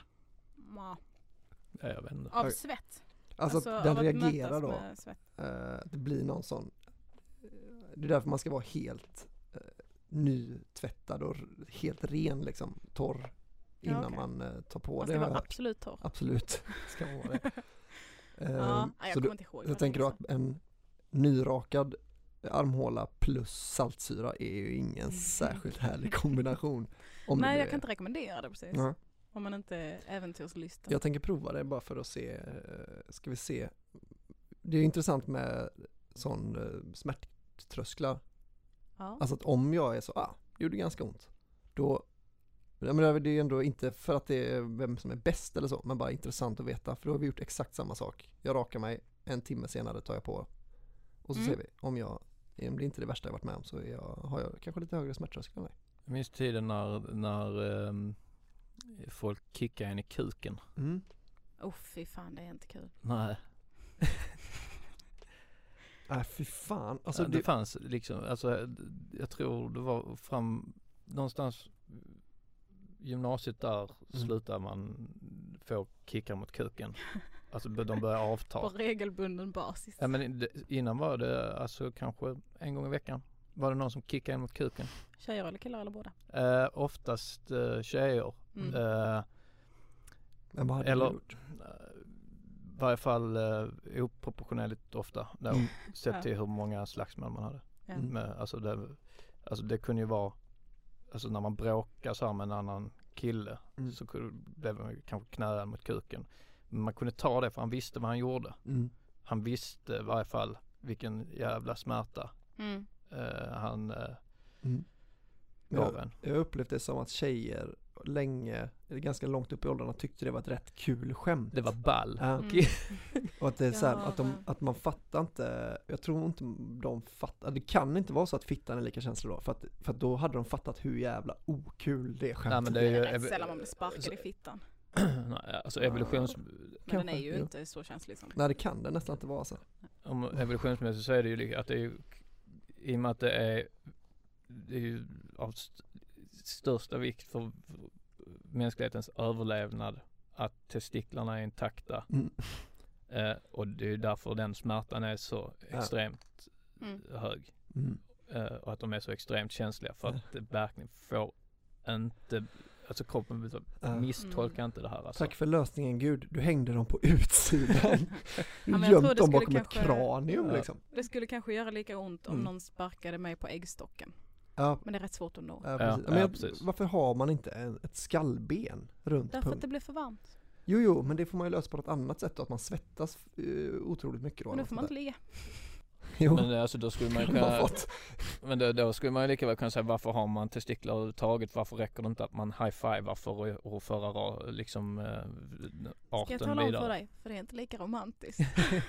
Jag vet inte. Av svett? Alltså den reagerar då. Det blir någon sån. Det är därför man ska vara helt nytvättad och helt ren liksom. Torr. Innan man tar på man det. Ska vara absolut torr. Absolut. Ska vara det. Jag kommer inte ihåg. Jag tänker då att en nyrakad armhåla plus saltsyra är ju ingen särskilt härlig kombination. Nej, jag kan inte rekommendera det precis. Om man inte är äventyrslysten. Jag tänker prova det bara för att se. Ska vi se. Det är intressant med sån smärttrösklar. Alltså att om jag är så, det gjorde ganska ont. Då, men det är ändå inte för att det är vem som är bäst eller så, men bara intressant att veta. För då har vi gjort exakt samma sak. Jag rakar mig, 1 timme senare tar jag på. Och så ser vi om jag det är inte det värsta jag varit med om, så har jag kanske lite högre smärttröskel än dig. Jag minns tiden när folk kickade en i kuken. Fy fan, det är inte kul. Nej. Nej, fy fan. Alltså, det fanns liksom, alltså jag tror det var fram någonstans gymnasiet där slutade man få kickar mot kuken. Alltså de började avta. På regelbunden basis. Ja, men innan var det alltså kanske en gång i veckan. Var det någon som kickade en mot kuken? Tjejer eller killar eller båda? Oftast tjejer. Men vad hade du gjort? I varje fall oproportionerligt ofta. Sett till hur många slagsmål man hade. Men, alltså det kunde ju vara, alltså när man bråkar så här med en annan kille så blev man kanske knäad mot kuken. Men man kunde ta det för han visste vad han gjorde. Han visste i varje fall vilken jävla smärta han gav en. Jag upplevde det som att tjejer länge, eller ganska långt upp i åldrarna, tyckte det var ett rätt kul skämt. Det var ball. Och att det är så här, att man fattar inte, jag tror inte de fattar, det kan inte vara så att fittan är lika känslig då, för att då hade de fattat hur jävla okul det skämtet. Nej, men det är ju rätt sällan man blir sparkad i fittan. Nej, alltså evolutions... Men den är ju inte så känslig som... Nej, det kan det nästan inte vara så. Om evolutionsmässigt så är det ju att det är ju, i och med att det är ju av största vikt för mänsklighetens överlevnad att testiklarna är intakta. Och det är ju därför den smärtan är så extremt hög. Och att de är så extremt känsliga, för att det verkligen får inte, alltså kroppen misstolkar inte det här. Alltså. Tack för lösningen, Gud. Du hängde dem på utsidan. Gömt dem bakom ett kranium liksom. Det skulle kanske göra lika ont om någon sparkade mig på äggstocken. Ja. Men det är rätt svårt att nå. Ja, precis. Men varför har man inte ett skallben runt Därför att det blir för varmt. Jo, men det får man ju lösa på något annat sätt då, att man svettas otroligt mycket då. Men då får man inte ligga. Jo. Men alltså då skulle man kunna då skulle man ju lika väl kunna säga, varför har man testiklar överhuvudtaget? Varför räcker det inte att man high-fivar för att föra liksom arten vidare? Ska jag tala om för dig? För det är inte lika romantiskt.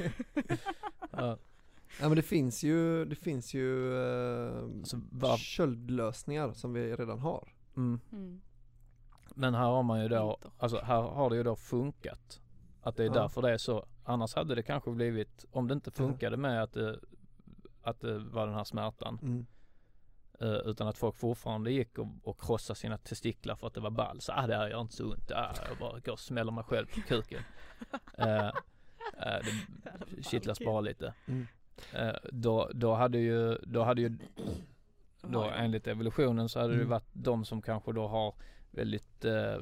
Ja, men det finns ju köldlösningar som vi redan har. Men här har man ju då, alltså här har det ju då funkat. Att det är därför det är så. Annars hade det kanske blivit, om det inte funkade med att det var den här smärtan. Utan att folk fortfarande gick och krossade sina testiklar för att det var ball. Så det här gör inte så ont. Jag bara går och smäller mig själv på kuken. Det kittlas bara lite. Då hade ju enligt evolutionen så hade det varit de som kanske då har väldigt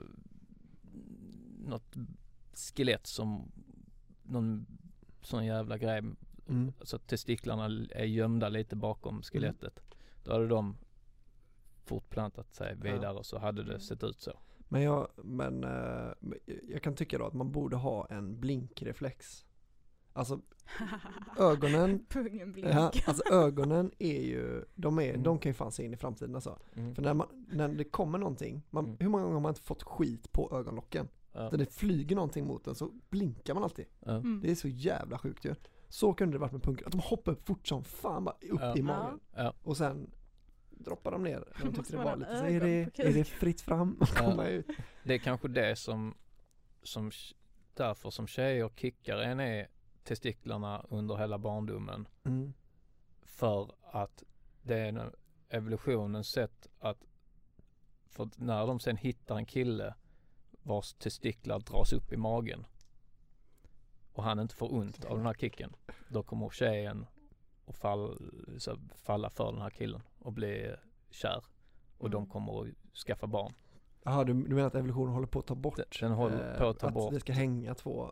något skelett som någon sån jävla grej, så att testiklarna är gömda lite bakom skelettet. Då hade de fortplantat sig vidare och så hade det sett ut så. Men jag kan tycka då att man borde ha en blinkreflex. Alltså ögonen, alltså ögonen är ju, de kan ju fan se in i framtiden alltså. För när det kommer någonting, hur många gånger har man inte fått skit på ögonlocken? När det flyger någonting mot den så blinkar man alltid. Det är så jävla sjukt ju. Så kunde det varit med punkter, att de hoppar upp fort som fan bara upp i magen. Och sen droppar de ner. De tyckte det var lite så är det fritt fram att komma ut. Det är kanske det som därför som tjejer kickar en är testiklarna under hela barndomen. För att det är evolutionens sätt att, för när de sen hittar en kille vars testiklar dras upp i magen och han inte får ont av den här kicken, då kommer tjejen att falla för den här killen och bli kär och de kommer att skaffa barn. Jaha, du menar att evolutionen håller på att ta bort? Den håller på att ta bort. Det ska hänga två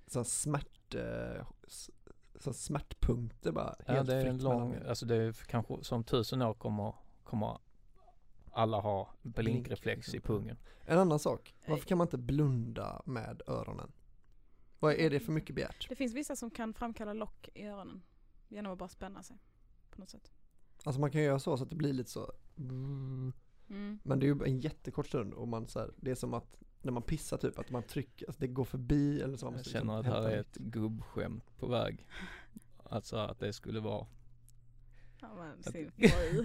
smärtpunkter bara helt det är fritt en lång, alltså det är kanske som 1000 år kommer alla ha blinkreflex i pungen. En annan sak, varför kan man inte blunda med öronen? Vad är det för mycket begärt? Det finns vissa som kan framkalla lock i öronen genom att bara spänna sig på något sätt. Alltså man kan göra så att det blir lite så men det är ju en jättekort stund och man så här, det är som att när man pissar typ att man trycker, alltså det går förbi eller så. Man jag känner att det här är ett gubbskämt på väg. Alltså att det skulle vara Ja, men sin fru.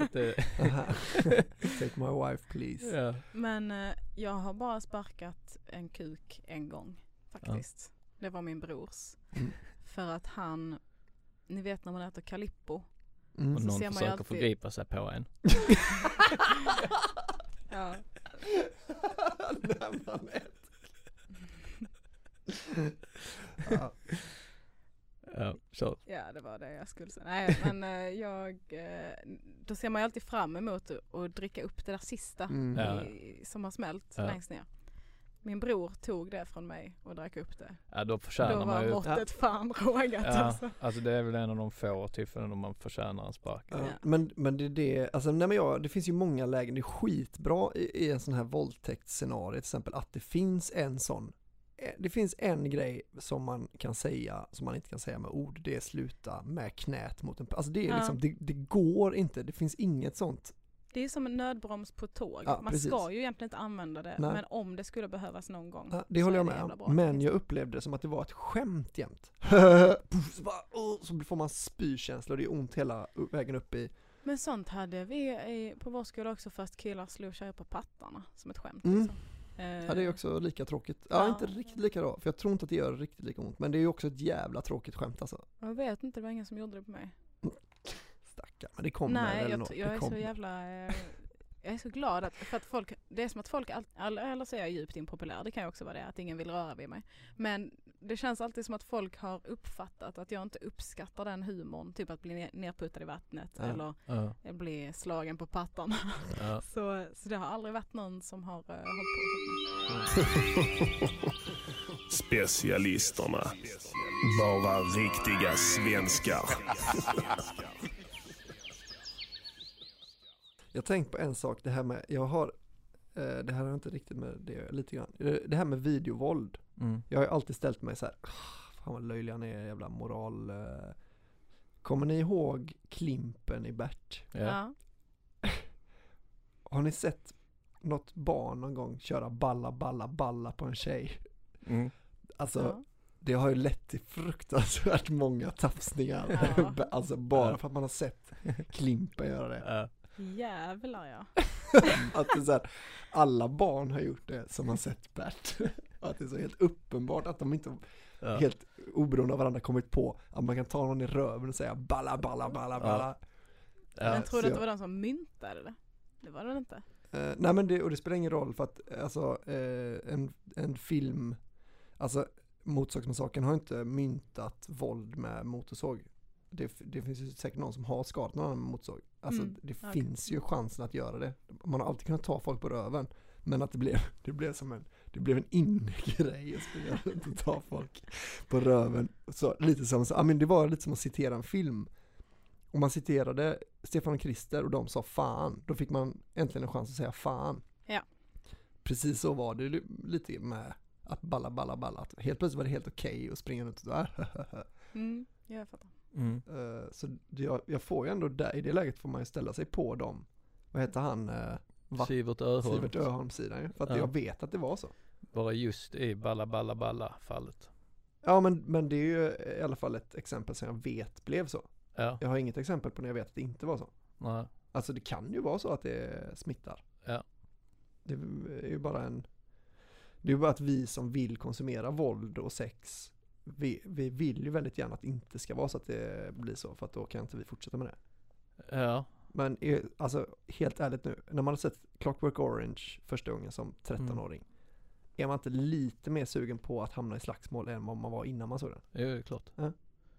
Take my wife please. Ja. Men jag har bara sparkat en kuk en gång faktiskt. Det var min brors. För att han, ni vet när man äter Calippo. Och Så någon ser man försöker alltid- förgripa sig på en. Ja. När man äter. Ja. Ja, kör. Ja, det var det jag skulle säga. Nej, men då ser man ju alltid fram emot att dricka upp det där sista Ja. som har smält Ja. längst ner. Min bror tog det från mig och drack upp det. Ja, då förtjänar Då man var ju... måttet fan rågat Ja, alltså. alltså det är väl en av de få tillfällen då man förtjänar en spark. Ja. Ja. Men det alltså det finns ju många lägen, det är skitbra i en sån här våldtäktsscenario till exempel att det finns en grej som man kan säga som man inte kan säga med ord, det är sluta med knät mot en, alltså det är liksom, det går inte, det finns inget sånt. Det är som en nödbroms på tåg. Ja, Man precis. ska ju egentligen inte använda det, Nej. men om det skulle behövas någon gång. Ja, det så håller är jag det med jävla om, bra. men jag upplevde det som att det var ett skämt jämt. Så, så får man spykänsla och det är ont hela vägen upp i. Men sånt hade vi på vår skola också, fast killar slog tjejer på pattarna som ett skämt. Mm. Liksom. Ja, det är också lika tråkigt. Ja, inte riktigt lika då, för jag tror inte att det gör riktigt lika ont, men det är ju också ett jävla tråkigt skämt alltså. Jag vet inte, det var ingen som gjorde det på mig. Stackar, men det kommer. Nej, eller jag är så jävla... jag är så glad att, för att folk, det är som att folk, eller så är jag djupt impopulär, det kan ju också vara det, att ingen vill röra vid mig. Men det känns alltid som att folk har uppfattat att jag inte uppskattar den humorn, typ att bli nerputtad i vattnet eller bli slagen på pattarna. Ja. Så det har aldrig varit någon som har hållit på. Specialisterna. Bara riktiga svenskar. Jag tänkte på en sak, det här med, det här har inte riktigt med det lite grann. Det här med videovåld. Jag har ju alltid ställt mig så här, fan vad löjlig han är, jävla moral. Kommer ni ihåg Klimpen i Bert? Ja. Har ni sett något barn någon gång köra balla på en tjej? Alltså, det har ju lett till fruktansvärt många tafsningar. Ja. Alltså bara för att man har sett Klimpen göra det. Jävlar ja. Att det är så här, alla barn har gjort det som har sett Bert. Att det är så helt uppenbart att de inte helt oberoende av varandra kommit på att man kan ta någon i röven och säga balla. Men tror du att det var de som myntade det? Det var det inte. Nej, men det spelar ingen roll för att alltså, en film, alltså Motorsågsmassakern har inte myntat våld med motorsåg. Det finns ju säkert någon som har skadat någon annan med motorsåg. Alltså det finns ju chansen att göra det. Man har alltid kunnat ta folk på röven, men att det blev en innegrej att springa runt och ta folk på röven. Så lite som så, det var lite som att citera en film. Om man citerade Stefan och Krister och de sa fan, då fick man äntligen en chans att säga fan. Ja. Precis så var det lite med att balla. Att helt plötsligt var det helt okej att springa runt och Jag fattar. Så jag får ju ändå där, i det läget får man ju ställa sig på dem. Vad heter han? Sivert Öholm-sidan ju. För att jag vet att det var så. Bara just i balla fallet. Ja, men det är ju i alla fall ett exempel som jag vet blev så. Ja. Jag har inget exempel på när jag vet att det inte var så. Nej. Alltså det kan ju vara så att det smittar. Ja. Det är ju bara det är bara att vi som vill konsumera våld och sex, vi vill ju väldigt gärna att det inte ska vara så att det blir så, för att då kan inte vi fortsätta med det. Ja. Men alltså helt ärligt nu, när man har sett Clockwork Orange första gången som 13-åring, är man inte lite mer sugen på att hamna i slagsmål än vad man var innan man såg den? Jo, det är klart. Ja.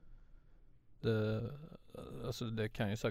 Det kan ju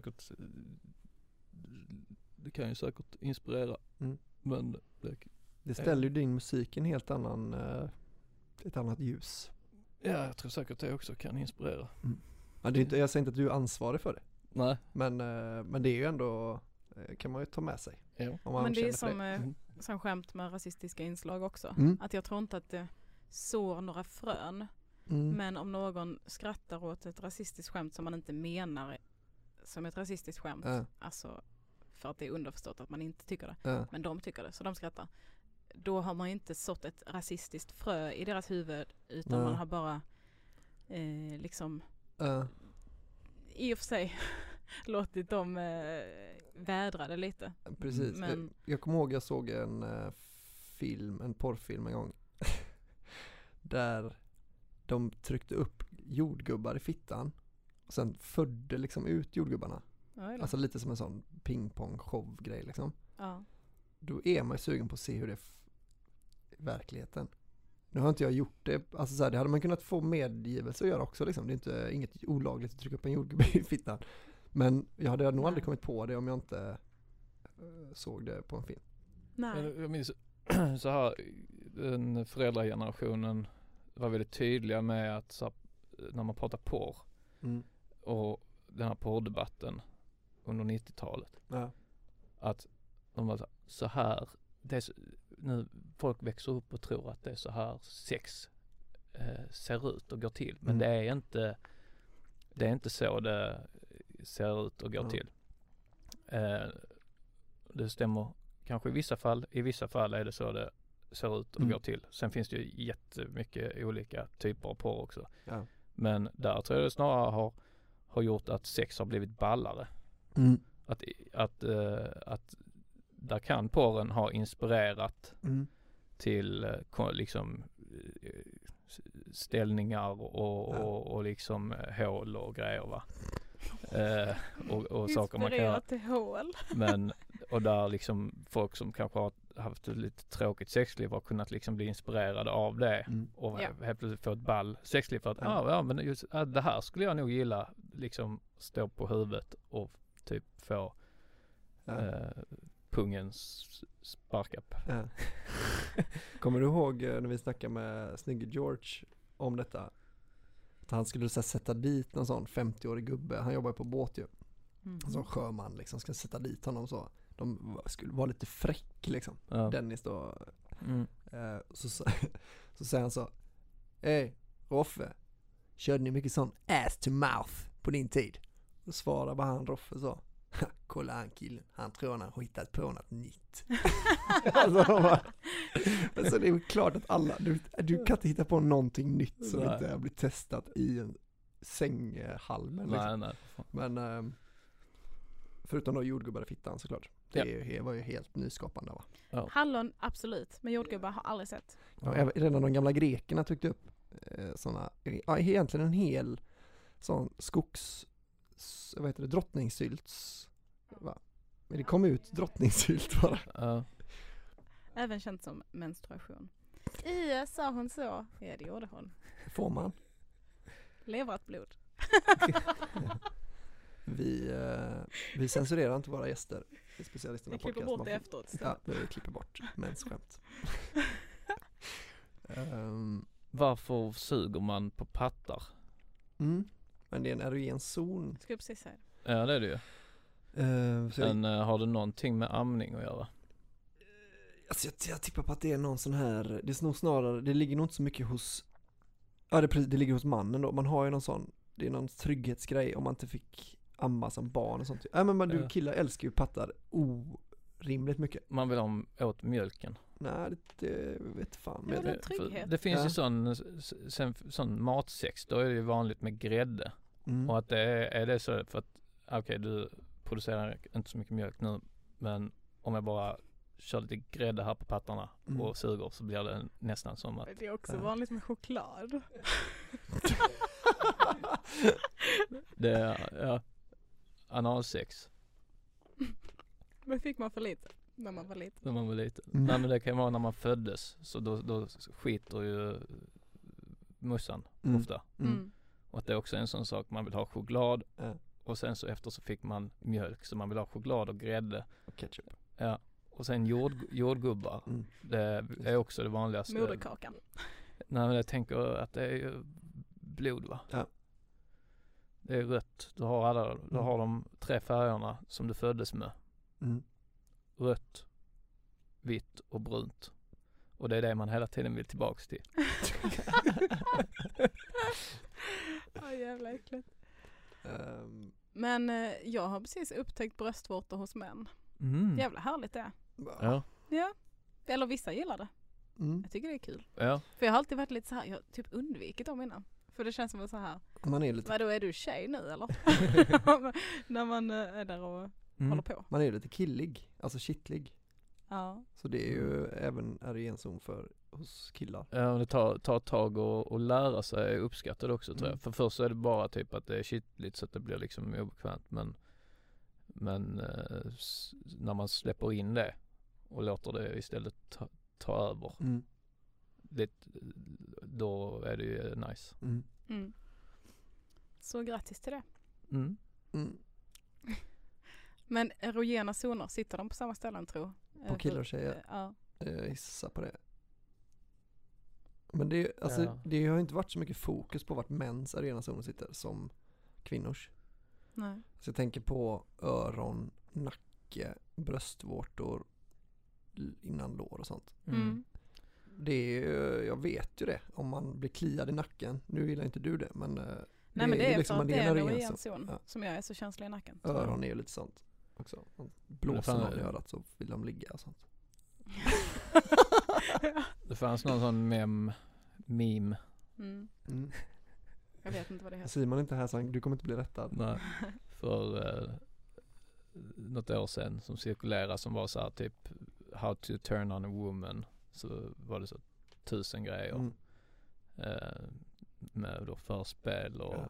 säkert inspirera. Men det ställer ju din musik i en helt annan ett annat ljus. Ja, jag tror säkert det också kan inspirera. Ja, det är inte, jag säger inte att du är ansvarig för det. Nej. Men det är ju ändå, kan man ju ta med sig. Ja. Om man Men det är känner för som skämt med rasistiska inslag också. Mm. Att jag tror inte att det sår några frön. Men om någon skrattar åt ett rasistiskt skämt som man inte menar som ett rasistiskt skämt, alltså för att det är underförstått att man inte tycker det, men de tycker det, så de skrattar. Då har man inte sått ett rasistiskt frö i deras huvud, utan man har bara liksom i och för sig låtit dem vädra det lite. Precis. Men... Jag kommer ihåg jag såg en porrfilm en gång där de tryckte upp jordgubbar i fittan och sen födde liksom ut jordgubbarna. Alltså lite som en sån pingpong-show-grej liksom. Ja. Då är man ju sugen på att se hur det är i verkligheten. Nu har inte jag gjort det. Alltså så här, det hade man kunnat få medgivelse att göra också liksom. Det är inte inget olagligt att trycka upp en jordgubbe i fittan. Men jag hade nog aldrig kommit på det om jag inte såg det på en film. Nej. Jag minns så här, den föräldragenerationen var väldigt tydliga med att så, när man pratar porr och den här porrdebatten under 90-talet att de var så här det är nu folk växer upp och tror att det är så här sex ser ut och går till, men det är inte så det ser ut och går till. Det stämmer kanske i vissa fall är det så det ser ut och går till. Sen finns det ju jättemycket olika typer av porr också. Ja. Men där tror jag det snarare har gjort att sex har blivit ballare. Att där kan porren ha inspirerat till liksom ställningar och liksom hål och grejer, va? Och saker man kan göra. Till hål. Men och där liksom folk som kanske har haft ett lite tråkigt sexliv har kunnat liksom bli inspirerade av det och helt plötsligt få ett ball sexliv för att men just, det här skulle jag nog gilla, liksom stå på huvudet och typ få pungen sparka upp. Ja. Kommer du ihåg när vi snackade med Snygge George om detta? Att han skulle sätta dit någon sån 50-årig gubbe. Han jobbar på båt ju. Som sjöman liksom, ska sätta dit honom så. De skulle vara lite fräck liksom. Dennis då. Så säger han så: Hej, Roffe, körde ni mycket sån ass to mouth på din tid? Då svarar bara han Roffe så: kolla han killen, han tror han har hittat på något nytt. Men så det är klart att alla, du kan inte hitta på någonting nytt som inte har blivit testat i en sänghalmen liksom. Nej. Men förutom då jordgubbar i fittan såklart. Det var ju helt nyskapande, va? Ja. Hallon, absolut. Men jordgubbar har aldrig sett. Ja, redan de gamla grekerna tryckte upp sådana, egentligen en hel sån drottningsylts, va? Men det kom ut drottningsylt bara. Även känt som menstruation. Sa hon så? Ja, det gjorde hon. Får man? Leverat blod. Vi censurerar inte våra gäster i specialisterna podcast. Vi klipper bort det efteråt. Ja, vi klipper bort mensskämt. Varför suger man på pattar? Men det är en erogen zon. Ska jag precis säga. Ja, det är det ju. Men har det någonting med amning att göra? Alltså jag tippar på att det är någon sån här, det är nog snarare, det ligger nog inte så mycket hos, det ligger hos mannen då. Man har ju någon sån, det är någon trygghetsgrej om man inte fick amma som barn och sånt. Men du killar älskar ju pattar orimligt mycket. Man vill ha åt mjölken. Nej, det vet fan. Det är trygghet. Det finns ju sån matsex, då är det ju vanligt med grädde. Och att är det så för att du producerar inte så mycket mjölk nu, men om jag bara kör lite grädde här på pattarna och suger, så blir det nästan som att... Det är också vanligt med choklad. Det är analsex. Men fick man för lite när man var liten? Nej, men det kan vara när man föddes, så då skiter ju mussan ofta. Och att det är också en sån sak, man vill ha choklad och sen så efter så fick man mjölk, så man vill ha choklad och grädde och ketchup. Ja, och sen jordgubbar. Det är också det vanligaste. Moderkakan. Nej, men jag tänker att det är ju blod, va? Ja. Det är rött. Du har de 3 färgerna som du föddes med. Rött, vitt och brunt. Och det är det man hela tiden vill tillbaks till. Jävla äckligt. Men jag har precis upptäckt bröstvårtor hos män. Jävla härligt det. Ja. Eller vissa gillar det. Jag tycker det är kul. Ja. För jag har alltid varit lite så här, jag har typ undvikit dem innan. För det känns som så här. Man är lite, Vadå, är du tjej nu eller? När man är där och håller på. man är lite killig, alltså kittlig. Ja. Så det är ju även erogenzon för hos killar. Ja, det tar ett tag och lära sig uppskatta det också tror jag. För först så är det bara typ att det är kittligt så att det blir liksom obekvämt. Men när man släpper in det och låter det istället ta över. Då är det ju nice. Så grattis till det. Men erogena zoner, sitter de på samma ställen tror? På killar och tjejer? Ja. Jag gissar på det. Men det, alltså, det har inte varit så mycket fokus på vart mäns erogena zoner sitter som kvinnors. Nej. Så jag tänker på öron, nacke, bröstvårtor, innan lår och sånt. Det är, jag vet ju det, om man blir kliad i nacken. Nu gillar inte du det, men Nej, men det är liksom för att det är en erogen zon. zon som jag är så känslig i nacken. Öron är ju lite sånt också. Man blåser någon i örat så vill de ligga och sånt. Det fanns någon sån meme. Jag vet inte vad det heter. Simon är inte här så du kommer inte bli rättad. Nej, för något år sedan som cirkulerar som var så här typ how to turn on a woman, så var det så 1000 grejer med då förspel och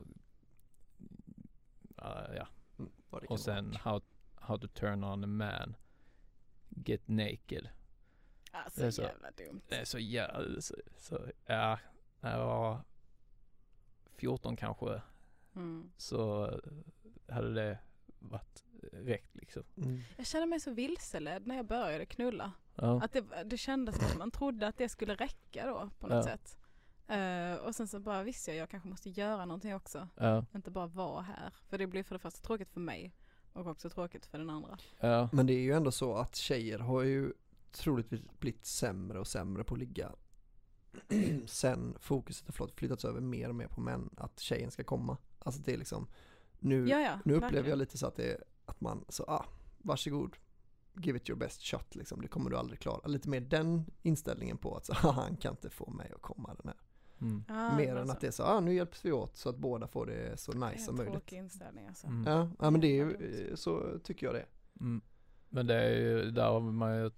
och sen how to turn on a man, get naked. Alltså det är så jävla dumt. Det är så jävla så ja, när jag var 14 kanske så hade det varit räckt liksom. Jag kände mig så vilseledd när jag började knulla. Ja. Att det kändes som att man trodde att det skulle räcka då på något sätt. Och sen så bara visste jag kanske måste göra någonting också. Inte bara vara här. För det blir för det första tråkigt för mig och också tråkigt för den andra. Men det är ju ändå så att tjejer har ju troligtvis blivit sämre och sämre på att ligga. Sen fokuset har flyttats över mer och mer på män, att tjejen ska komma. Alltså det är liksom nu upplever jag lite så att det är att man så varsågod, give it your best shot liksom, det kommer du aldrig klara. Lite mer den inställningen på att så, han kan inte få mig att komma den här. Mer än att det är så, nu hjälps vi åt så att båda får det så nice som möjligt. Tråkig inställning alltså. Ja, men det är ju så tycker jag det. Men det är ju, där har man ju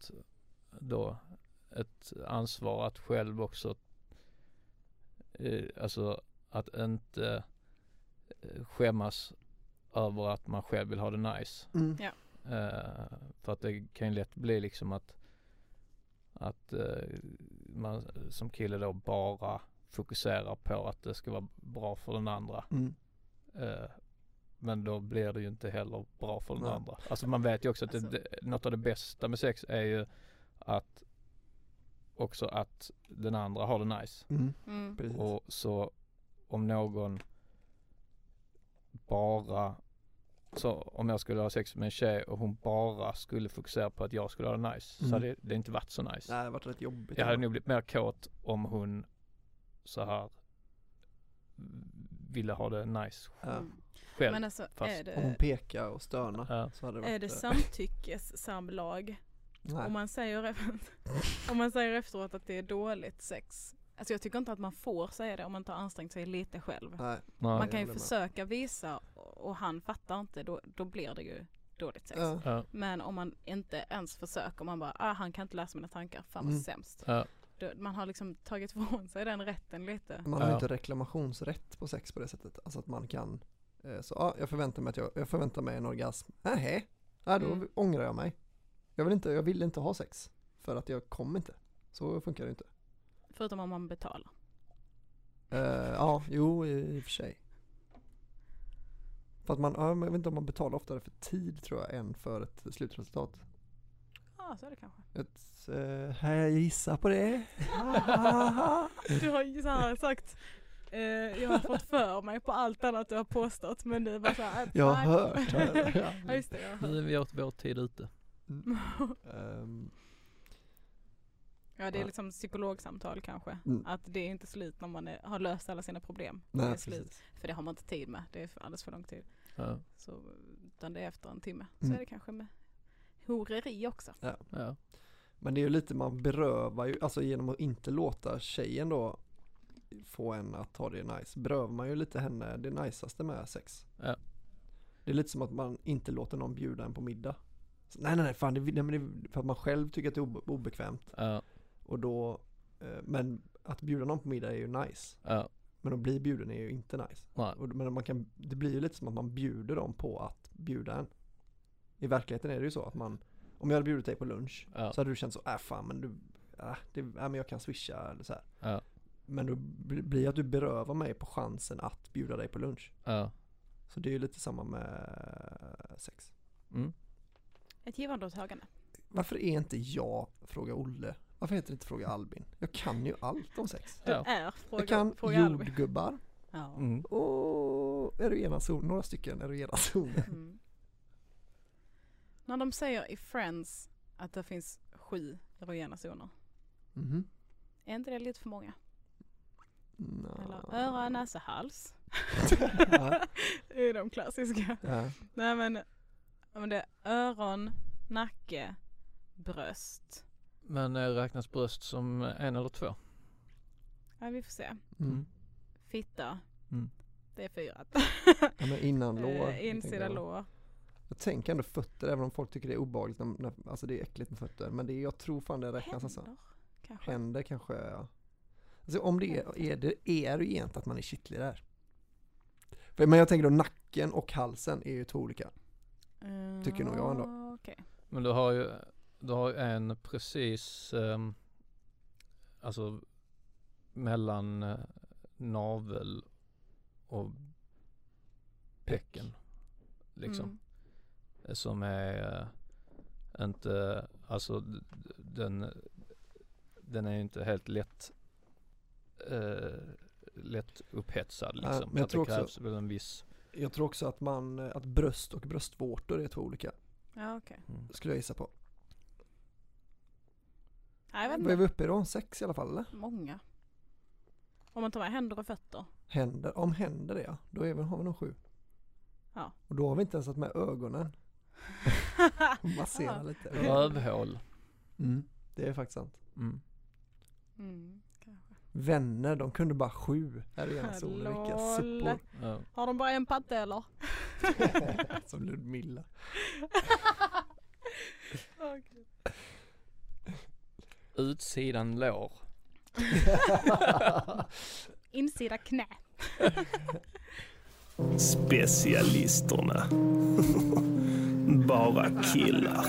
ett ansvar att själv också alltså att inte skämmas över att man själv vill ha det nice. För att det kan ju lätt bli liksom att man som kille då bara fokuserar på att det ska vara bra för den andra. Men då blir det ju inte heller bra för den andra. Alltså man vet ju också att något av det bästa med sex är ju att också att den andra har det nice. Och så om någon bara, så om jag skulle ha sex med en tjej och hon bara skulle fokusera på att jag skulle ha det nice, så hade det inte varit så nice. Nej, det hade varit rätt jobbigt. Jag hade nog blivit mer kåt om hon så här ville ha det nice själv. Men alltså, om hon pekar och stönar så hade det varit, är det samtyckessamlag? Om man säger efteråt att det är dåligt sex. Alltså jag tycker inte att man får säga det om man inte har ansträngt sig lite själv. Nej, man kan ju försöka visa och han fattar inte, då blir det ju dåligt sex. Men om man inte ens försöker, man bara, han kan inte läsa mina tankar, fan vad sämst. Man har liksom tagit från sig den rätten lite. Man har inte reklamationsrätt på sex på det sättet. Alltså att man kan jag förväntar mig en orgasm. Då ångrar jag mig. Jag vill inte ha sex för att jag kommer inte. Så funkar det inte. Förutom om man betalar. I och för sig. För att jag vet inte om man betalar oftare för tid tror jag än för ett slutresultat. Ja, så är det kanske. Jag gissar på det. Du har ju så här sagt jag har fått för mig på allt annat du har påstått, men det var så här. Jag har hört. Ja, just det, jag har hört. Nu är vi åt vår tid ute. Ja, det är liksom psykologsamtal kanske. Att det är inte slut när man har löst alla sina problem. Nej, det är slut. För det har man inte tid med. Det är alldeles för lång tid. Så, utan det är efter en timme. Så är det kanske med horeri också. Ja. Men det är ju lite, man berövar ju, alltså genom att inte låta tjejen då få en att ha det nice. Berövar man ju lite henne det niceaste med sex. Ja. Det är lite som att man inte låter någon bjuda en på middag. Så, nej, fan, det är för att man själv tycker att det är obekvämt. Ja. Och då, men att bjuda någon på middag är ju nice. Ja. Men att bli bjuden är ju inte nice. Nej. Men det blir ju lite som att man bjuder dem på att bjuda en. I verkligheten är det ju så att om jag hade bjudit dig på lunch så hade du känt så, fan men men jag kan swisha eller så här. Ja. Men då blir att du berövar mig på chansen att bjuda dig på lunch. Ja. Så det är ju lite samma med sex. Mm. Ett givande och tagande. Varför är inte jag fråga Olle? Varför heter det inte fråga Albin? Jag kan ju allt om sex. Ja. Jag kan jordgubbar. Ja. Och erogena zoner, några stycken erogena zoner. Mm. När de säger i Friends att det finns 7 erogena zoner. Mhm. Är inte det lite för många? No. Eller öra, näsa, hals. Ja. Det är de klassiska. Ja. Nej men det är öron, nacke, bröst. Men räknas bröst som 1 eller 2? Ja, vi får se. Mm. Fitta. Mm. Det är 4. Ja, men innan lår. Insida lår. Jag tänker ändå fötter, även om folk tycker det är obehagligt alltså det är äckligt med fötter, men jag tror fan det räknas. Händer, alltså. kanske. Händer kanske, ja. Alltså om det är det ju egentligen att man är kittlig där. Men jag tänker då nacken och halsen är ju 2 olika. Tycker nog jag ändå. Okay. Men du har ju en precis alltså mellan navel och pecken liksom. Som är inte, alltså den är ju inte helt lätt upphetsad liksom. Men jag tror det krävs också, väl en viss. Jag tror också att bröst och bröstvårtor är 2 olika. Ja, okej. Skulle jag gissa på. Nej, jag vet Vad är inte. vi uppe i då? 6 i alla fall, eller? Många. Om man tar med händer och fötter. Händer, om händer det, ja. Då har vi nog 7. Ja. Och då har vi inte ens satt med ögonen. Massera lite. Rövhål. Det är faktiskt sant. Kanske. Vänner, de kunde bara 7 här i ena zonen. Vilka suppor. Ja. Har de bara en patte eller? Som Ludmilla. Okay. Utsidan lår. Insida knä. Specialisterna. Bara killar.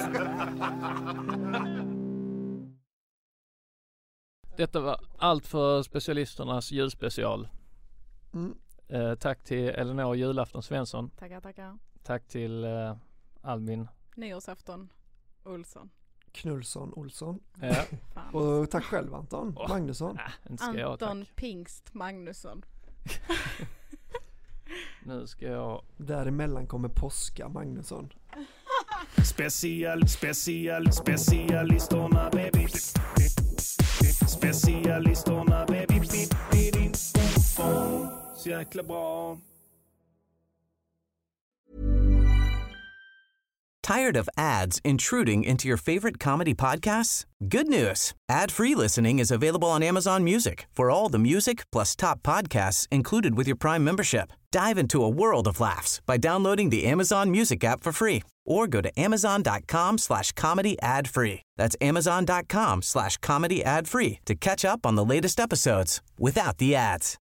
Detta var allt för specialisternas julspecial. Tack till Elinor Julafton Svensson. Tackar. Tack till Albin. Nyårsafton Olsson. Knullson Olsson. Ja. Fan. Och tack själv Anton Magnusson. Inte ska jag, Anton tack. Pingst Magnusson. Nu ska jag. Däremellan kommer Påska Magnusson. Specialisterna baby. Specialisterna baby. Så jäkla bra. Tired of ads intruding into your favorite comedy podcasts? Good news. Ad-free listening is available on Amazon Music for all the music plus top podcasts included with your Prime membership. Dive into a world of laughs by downloading the Amazon Music app for free or go to amazon.com/comedy ad-free. That's amazon.com/comedy ad-free to catch up on the latest episodes without the ads.